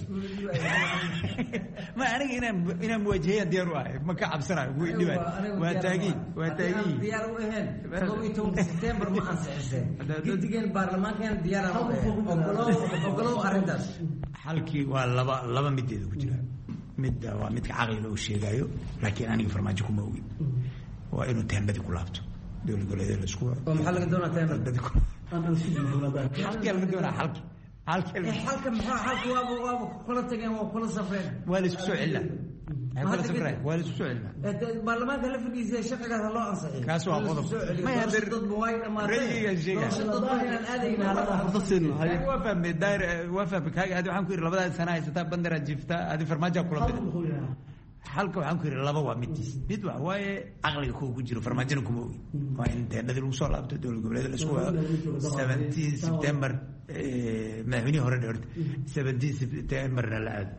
ma aniga inaan inaan muwajahiya diyaar u ahay ma ka cabsanayo way dhibaay waa taagi waa taagi diyaar u ahayn toddoba iyo tobanka September ma ansixisay gidigeen baarlamaankan diyaar ah ogolo ogolo arintaas halkii waa laba laba mideed ku jira mid waa mid caqli oo sheegayo laakiin aniga farmaajo kuma ogi waa inuu teendadii ku laabto dawlad goboleedyada la isku oo maxaa laga doonaa teendadii ku aan sii dawladda halkii laga doonaa halkii halkii halka maxaa halka waa waa kula tageen waa kula safreen waa la isku soo celina ay kula safreen waa la isku soo celina baarlamaanka la fadhiisay shaqada loo ansaxay kaas waa qodob ma yadir dad buway dhamaatay dad inaan aadayna halada fursadeen hay waa fahmay daayir waa fahmay kaaga hadi waxaan ku yiri labada sano haysata bandara jifta hadi farmaajo kula mid halka waxaan ku yiri laba waa midis mid waa waaye aqliga ku jiro farmaajina kuma ogi waa in teendadii lagu soo laabto dawlad goboleedyada la isku seventeen September madaxweyne hore dhawrta seventeen September la aado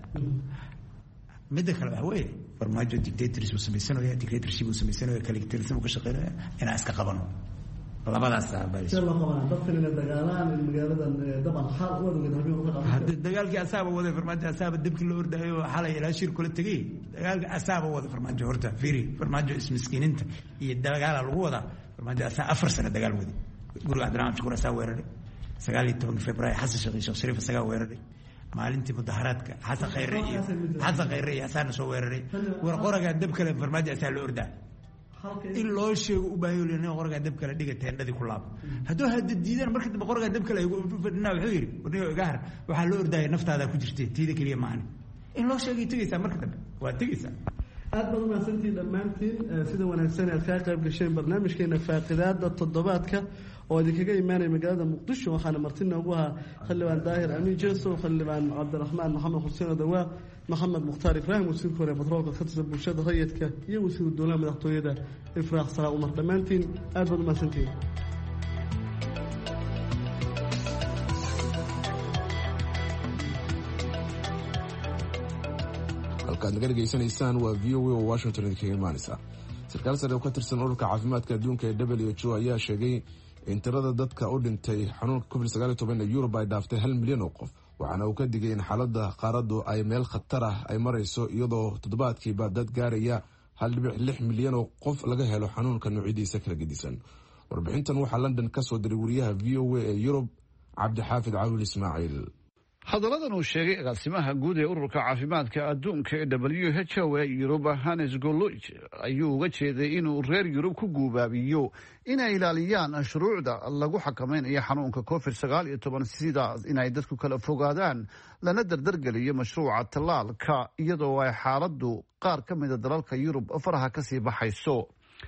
mid kale waxa weeye farmaajo dictatorship sameysanayo dictatorship sameysanayo collectorism ku shaqeynaya in iska qabano labadaas saabay soo qabana dadkan in dagaalaan in magaaladan daban xal u wada hadii uu qabto hadda dagaalkii asaaba wada farmaajo asaaba dibkii loo ordaayo xalay ilaa shir kula tagay dagaalkii asaaba wada farmaajo horta fiiri farmaajo ismiskiinta iyo dagaal lagu wada farmaajo asaaba afar sano dagaal wadi guriga Abdiraxmaan Shukur asaaba weeraray sagaal iyo tobanka Febraayo xasan Sheekh Shariif asaaba weeraray maalintii mudaharaadka xasan khayre iyo xasan khayre iyo asaana soo weeraray war qoraga dab kale farmaajo asaaba loo ordaa in loo sheego u baahan yahay in qorga dab kale dhiga teendadii ku laab hadoo hadda diidan markii dib qorga dab kale ay fadhina wuxuu yiri wariyo gaar waxa loo ordaayay naftaada ku jirtay tiida kaliya maani in loo sheegay tagaysa markii dambe waa tagaysa aad baad umahadsantiin dhammaantiin sida wanaagsan aad ka qayb gasheen barnaamijkeena faaqidaada toddobaadka oo idinkaga imaanay magaalada muqdisho waxaana martina ugu ahaa xildhibaan daahir amiin jeeso xildhibaan cabdiraxmaan maxamed xuseen odawaa maxamed mukhtaar ibraahim wasiirka hore batroolka ka tirsan bulshada rayidka iyo wasiir dowlaha madaxtooyada ifraax salaa umar dhammaantiin aad baad umahadsantiin halkaad naga dhegaysanaysaan waa v o a oo washington idinkaga imaanaysa sarkaal sare oo ka tirsan ururka caafimaadka adduunka ee w h o ayaa sheegay in tirada dadka u dhintay xanuunka covid sagaal iyo toban ee yurub ay dhaaftay hal milyan oo qof waxaana uu ka digay in xaaladda qaaraddu ay meel khatar ah ay marayso iyadoo toddobaadkiiba dad gaaraya hal dhibic lix milyan oo qof laga helo xanuunka noocyadiisa kala gedisan warbixintan waxaa london ka soo diray wariyaha v o a ee yurub cabdixaafid caawil ismaaciil hadalladan uu sheegay agaasimaha guud ee ururka caafimaadka adduunka ee w h o ee yurub hannes goluj ayuu uga jeeday inuu reer yurub ku guubaabiyo inay ilaaliyaan shuruucda lagu xakamaynayo xanuunka covid sagaal iyo toban sida inay dadku kala fogaadaan lana dardargeliyo mashruuca tallaalka iyadoo ay xaaladdu qaar ka mida dalalka yurub faraha kasii baxayso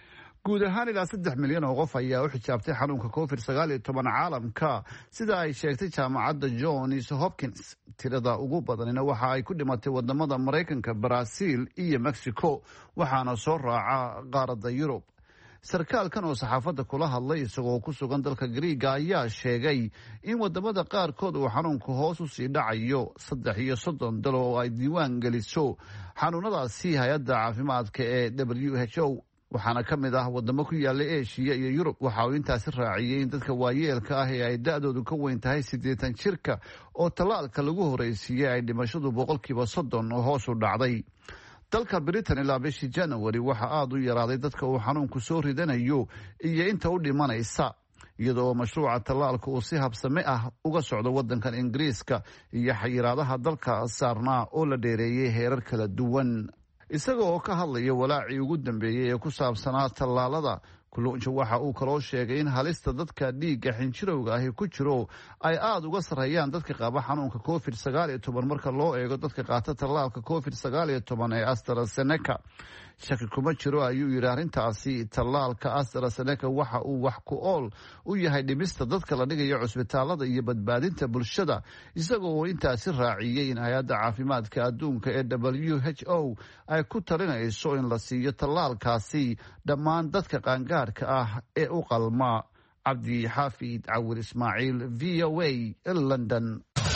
guud ahaan ilaa saddex milyan oo qof ayaa u xijaabtay xanuunka covid sagaal iyo toban caalamka sida ay sheegtay jaamacadda johns hopkins. tirada ugu badanina waxa ay ku dhimatay wadamada maraykanka, baraasiil iyo mexico, waxaana soo raaca qaaradda yurub. sarkaalkan oo saxaafadda kula hadlay isagoo ku sugan dalka Gariiga ayaa sheegay in wadamada qaarkood uu xanuunku hoos u sii dhacayo saddex iyo soddon dal oo ay diiwaan geliso xanuunadaasi hay-adda caafimaadka ee W H O, waxaana ka mid ah wadamo ku yaala Aasiya iyo Yurub. waxa uu intaasi raaciyey in dadka waayeelka ah ee ay da-doodu ka weyn tahay siddeetan jirka oo tallaalka lagu horeysiiyey ay dhimashadu boqolkiiba soddon oo hoos u dhacday. dalka Britain ilaa bishii January waxa aad u yaraaday dadka uu xanuunku soo ridanayo iyo inta u dhimanaysa, iyadoo mashruuca tallaalka uu si habsame ah uga socdo wadankan Ingiriiska iyo xayiraadaha dalka saarnaa oo la dheereeyey heerar kala duwan. isaga oo ka hadlaya walaacii ugu dambeeyey ee ku saabsanaa tallaalada, Kulunja waxa uu kaloo sheegay in halista dadka dhiigga xinjirowga ahi ku jiro ay aad uga sarreeyaan dadka qaba xanuunka covid sagaal iyo toban marka loo eego dadka qaata tallaalka covid sagaal iyo toban ee AstraZeneca. shaki kuma jiro ayuu yidhi arrintaasi. tallaalka AstraZeneca waxa uu wax ku ool u yahay dhimista dadka la dhigayo cusbitaalada iyo badbaadinta bulshada, isaga oo intaasi raaciyey in hay-adda caafimaadka adduunka ee W H O ay ku talinayso in la siiyo tallaalkaasi dhammaan dadka qaangaarka ah ee u qalma. cabdi xaafid cawir ismaaciil, V O A, London.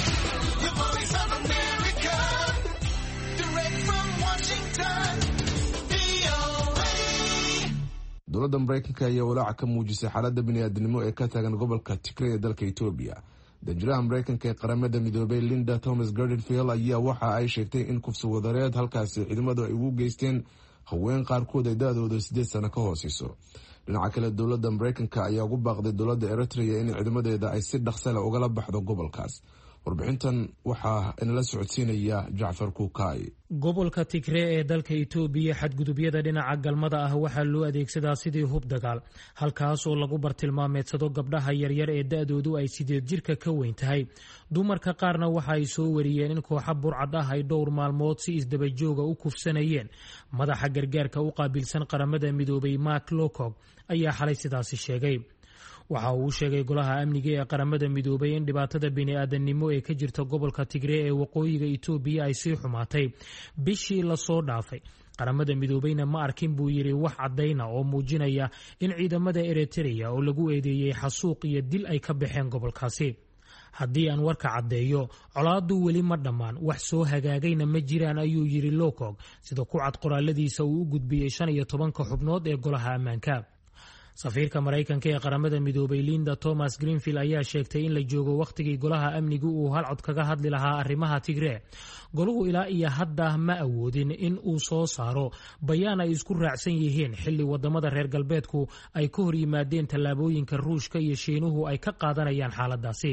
dowladda maraykanka ayaa walaaca ka muujisay xaaladda bini'aadanimo ee ka taagan gobolka Tigray ee dalka Ethiopia. danjiraha maraykanka ee qaramada midoobay Linda Thomas Greenfield ayaa waxa ay sheegtay in kufsi wadareed halkaasi ciidamadu ay ugu geysteen haween qaarkood ay da-dooda siddeed sano ka hooseyso. dhinaca kale dowladda maraykanka ayaa ugu baaqday dowladda Eritrea in ciidamadeeda ay si dhaqso leh ugala baxdo gobolkaas. warbixintan waxaa inala socodsiinaya Jacfar Kuukay. gobolka Tigray ee dalka Itoobiya xadgudubyada dhinaca galmada ah waxaa loo adeegsadaa sidii hub dagaal, halkaas oo lagu bartilmaameedsado gabdhaha yaryar ee da-doodu ay sideed jirka ka weyn tahay. dumarka qaarna waxa ay soo wariyeen in kooxa burcad ah ay dhowr maalmood si isdabajooga u kufsanayeen. madaxa gargaarka u qaabilsan qaramada midoobay Mark Lowcock ayaa xalay sidaasi sheegay. waxa uu sheegay golaha amniga ee qaramada midoobay in dhibaatada bini'aadanimo ee ka jirta gobolka Tigray ee waqooyiga Itoobiya ay sii xumaatay bishii la soo dhaafay. qaramada midoobayna ma arkin buu yiri wax cadayna oo muujinaya in ciidamada Eritrea oo lagu eedeeyay xasuuq iyo dil ay ka baxeen gobolkaasi. haddii aan warka caddeeyo, colaadu weli ma dhammaan, wax soo hagaagayna ma jiraan ayuu yiri Lowcock, sida ku cad qoraaladiisa uu u gudbiyey shan iyo tobanka xubnood ee golaha ammaanka. safiirka maraykanka ee qaramada midoobay Linda Thomas Greenfield ayaa sheegtay in la joogo waqtigii golaha amnigu uu halcod kaga hadli lahaa arrimaha Tigray. goluhu ilaa iyo hadda ma awoodin in uu soo saaro bayaan ay isku raacsan yihiin xilli wadamada reer galbeedku ay ka hor yimaadeen tallaabooyinka Ruushka iyo Shiinuhu ay ka qaadanayaan xaaladaasi.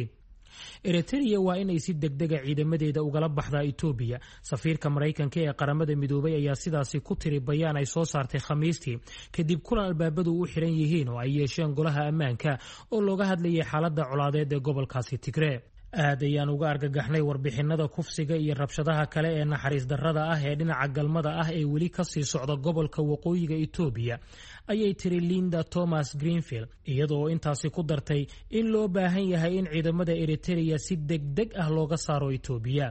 Eritrea waa inay si degdega ciidamadeeda ugala baxdaa Itoobiya. safiirka maraykanka ee qaramada midoobay ayaa sidaasi ku tiri bayaan ay soo saartay Khamiistii kadib kulan albaabadu u xiran yihiin oo ay yeesheen golaha ammaanka oo looga hadlayay xaaladda colaadeed ee gobolkaasi Tigray. aad ayaan uga argagaxnay warbixinada kufsiga iyo rabshadaha kale ee naxariis darrada ah ee dhinaca galmada ah ee weli ka sii socda gobolka waqooyiga Itoobiya, ayay tiri Linda Thomas Greenfield, iyadoo intaasi ku dartay in loo baahan yahay in ciidamada Eritrea si degdeg ah looga saaro Itoobiya.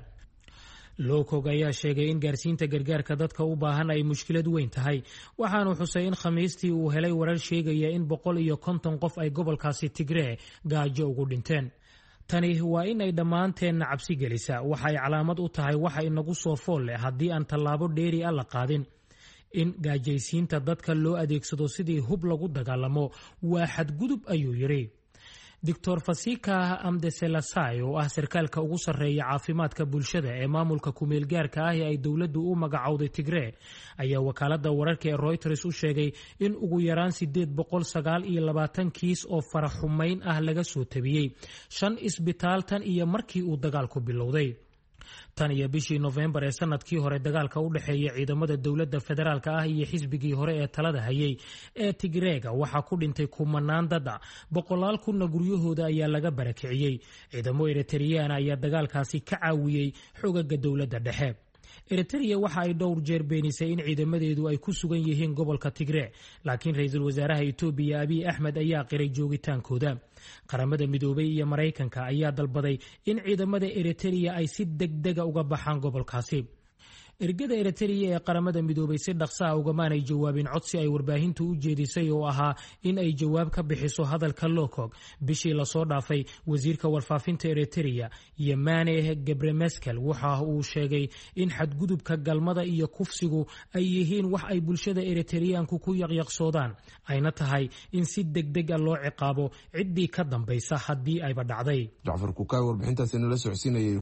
Lowcock ayaa sheegay in gaarsiinta gargaarka dadka u baahan ay mushkilad weyn tahay, waxaanu xusay in Khamiistii uu helay warar sheegaya in boqol iyo konton qof ay gobolkaasi Tigray gaajo ugu dhinteen. tani waa in ay dhammaanteen cabsi gelisa. waxa ay calaamad u tahay waxa inagu soo fool leh haddii aan tallaabo dheeri ah la qaadin. in gaajaysiinta dadka loo adeegsado sidii hub lagu dagaalamo waa xadgudub ayuu yiri. Doctor Fasika Amdeselasai oo ah sarkaalka ugu sarreeya caafimaadka bulshada ee maamulka kumeel gaarka ah ee ay dowladdu u magacowday Tigray ayaa wakaaladda wararka ee Reuters u sheegay in ugu yaraan sideed boqol sagaal iyo labaatan kiis oo faraxumayn ah laga soo tabiyey shan isbitaal tan iyo markii uu dagaalku bilowday. tan iyo bishii November ee sanadkii hore dagaalka u dhaxeeya ciidamada dowladda federaalka ah iyo xisbigii hore ee talada hayay ee Tigreega waxaa ku dhintay kumanaan dad ah, boqolaal kunna guryahooda ayaa laga barakiciyey. ciidamo Eritrean ayaa dagaalkaasi ka caawiyey xogaga dowladda dhexe. eritrea waxa ay dhowr jeer beenisay in ciidamadeedu ay ku sugan yihiin gobolka Tigray, laakiin ra-iisul wasaaraha Itoobiya Abiy Ahmed ayaa qiray joogitaankooda. qaramada midoobay iyo Mareykanka ayaa dalbaday in ciidamada Eritrea ay si degdeg ah uga baxaan gobolkaasi. ergada Eritrea ee qaramada midoobay si dhaqso ah ugamaanay jawaabin codsi ay warbaahintu u jeedisay oo ahaa in ay jawaab ka bixiso hadalka Lokog. bishii la soo dhaafay wasiirka warfaafinta Eritrea Yemane Gebremeskel waxa uu sheegay in xadgudubka galmada iyo kufsigu ay yihiin wax ay bulshada Eritreanku ku yaqyaqsoodaan, ayna tahay in si degdeg ah loo ciqaabo ciddii ka dambaysa haddii ayba dhacday. Jacfar Kukaay warbixintaasi nala socodsiinayay.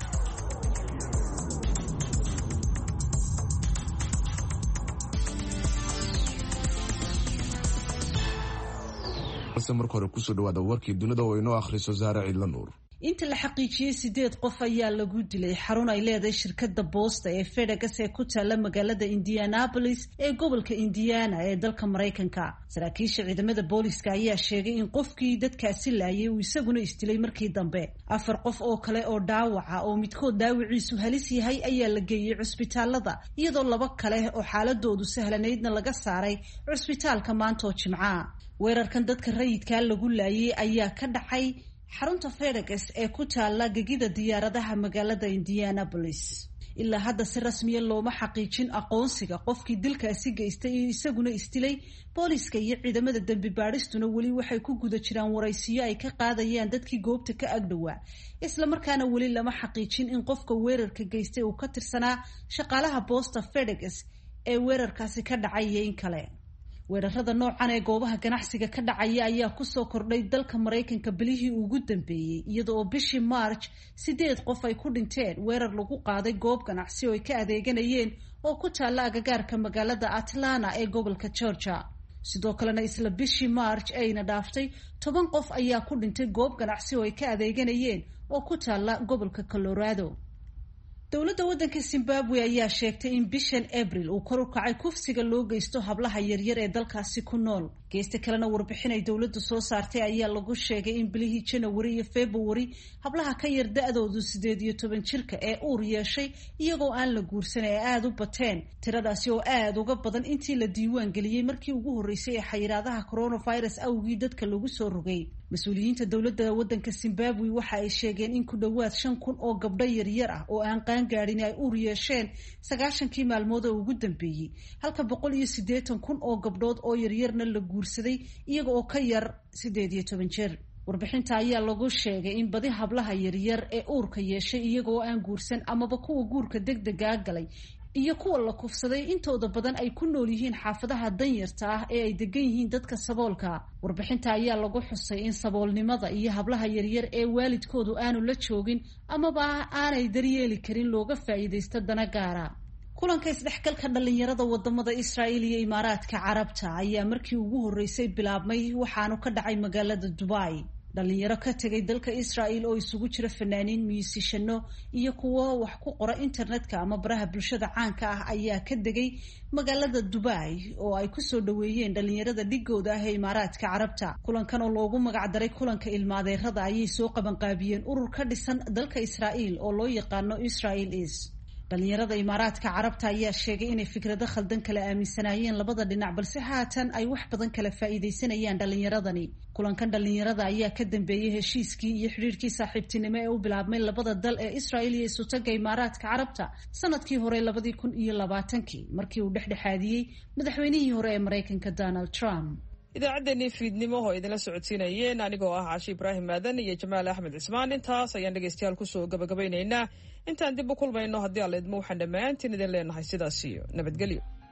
marka hore kusoo dhawaada warkii dunida oo inoo akhriso Zaara Cidla Nuur. inta la xaqiijiyay sideed qof ayaa lagu dilay xarun ay leedahay shirkadda boosta ee FedEx ee ku taala magaalada Indianapolis ee gobolka Indiana ee dalka Mareykanka. saraakiisha ciidamada booliska ayaa sheegay in qofkii dadkaasi laayay uu isaguna isdilay markii dambe. afar qof oo kale oo dhaawaca oo midkood dhaawiciisu halis yahay ayaa la geeyay cusbitaalada, iyadoo laba kale oo xaaladoodu sahlanaydna laga saaray cusbitaalka maanta oo Jimca. weerarkan dadka rayidka lagu laayay ayaa ka dhacay xarunta FedEx ee ku taala gegida diyaaradaha magaalada Indianapolis. ilaa hadda si rasmi ah looma xaqiijin aqoonsiga qofkii dilkaasi geystay iyo isaguna isdilay. booliska iyo ciidamada dambi baadhistuna weli waxay ku guda jiraan waraysiyo ay ka qaadayaan dadkii goobta ka agdhowaa, isla markaana weli lama xaqiijin in qofka weerarka geystay uu ka tirsanaa shaqaalaha boosta FedEx ee weerarkaasi ka dhacay iyo in kale. weerarada noocan ee goobaha ganacsiga ka dhacaya ayaa kusoo kordhay dalka Mareykanka bilihii ugu dambeeyay, iyadoo bishii March sideed qof ay ku dhinteen weerar lagu qaaday goob ganacsi oo ay ka adeeganayeen oo ku taala agagaarka magaalada Atlanta ee gobolka Georgia. sidoo kalena isla bishii March ayna dhaaftay toban qof ayaa ku dhintay goob ganacsi oo ay ka adeeganayeen oo ku taala gobolka Colorado. dowladda waddanka Zimbabwe ayaa sheegtay in bishan April uu kor u kacay kufsiga loo geysto hablaha yaryar ee dalkaasi ku nool. geesta kalena warbixin ay dowladdu soo saartay ayaa lagu sheegay in bilihii January iyo February hablaha ka yar da'doodu sideed iyo toban jirka ee uur yeeshay iyagoo aan la guursan ee aad u bateen, tiradaasi oo aad uga badan intii la diiwaan geliyay markii ugu horeysay ee xayiraadaha coronavirus awgii dadka lagu soo rogay. mas-uuliyiinta dowladda waddanka Zimbabwe waxa ay sheegeen in ku dhowaad shan kun oo gabdho yaryar ah oo aan qaan gaadhin ay uur yeesheen sagaashankii maalmood oo ugu dambeeyey, halka boqol iyo siddeetan kun oo gabdhood oo yaryarna la guursaday iyaga oo ka yar sideed iyo toban jeer. warbixinta ayaa lagu sheegay in badi hablaha yaryar ee uurka yeeshay iyagoo aan guursan amaba kuwa guurka degdega galay iyo kuwa la kufsaday intooda badan ay ku nool yihiin xaafadaha danyarta ah ee ay degan yihiin dadka saboolka. warbixinta ayaa lagu xusay in saboolnimada iyo hablaha yaryar ee waalidkoodu aanu la joogin amaba aanay daryeeli karin looga faa'iidaysto dana gaara. kulanka isdhexgalka dhalinyarada wadamada Israa'iil iyo Imaaraadka Carabta ayaa markii ugu horeysay bilaabmay waxaanu ka dhacay magaalada Dubai. dhalinyaro ka tagay dalka Israa'iil oo isugu jira fanaaniin, muusishano iyo kuwo wax ku qora internetka ama baraha bulshada caanka ah ayaa ka degay magaalada Dubai oo ay ku soo dhaweeyeen dhalinyarada dhigooda ah ee Imaaraadka Carabta. kulankan oo loogu magac daray kulanka ilmaadeerada ayay soo qaban qaabiyeen urur ka dhisan dalka Israa'iil oo loo yaqaano Israel is. dhalinyarada Imaaraadka Carabta ayaa sheegay inay fikrado khaldan kala aaminsanaayeen labada dhinac, balse haatan ay wax badan kala faa'iideysanayaan dhalinyaradani. kulankan dhalinyarada ayaa ka dambeeyay heshiiskii iyo xiriirkii saaxiibtinimo ee u bilaabmay labada dal ee Israa'iil iyo Sultanka Imaaraadka Carabta sanadkii hore labadii kun iyo labaatankii markii uu dhexdhexaadiyey madaxweynihii hore ee Mareykanka Donald Trump. idaacaddeenii fiidnimo oo idinla socodsiinayeen anigoo ah Caashi Ibraahim Maadan iyo Jamaal Axmed Cismaan. intaas ayaan dhegaystayaal kusoo gabagabaynaynaa. intaan dib u kulmayno haddii alla idmo waxaan dhammaantiin idin leenahay sidaas iyo nabadgelyo.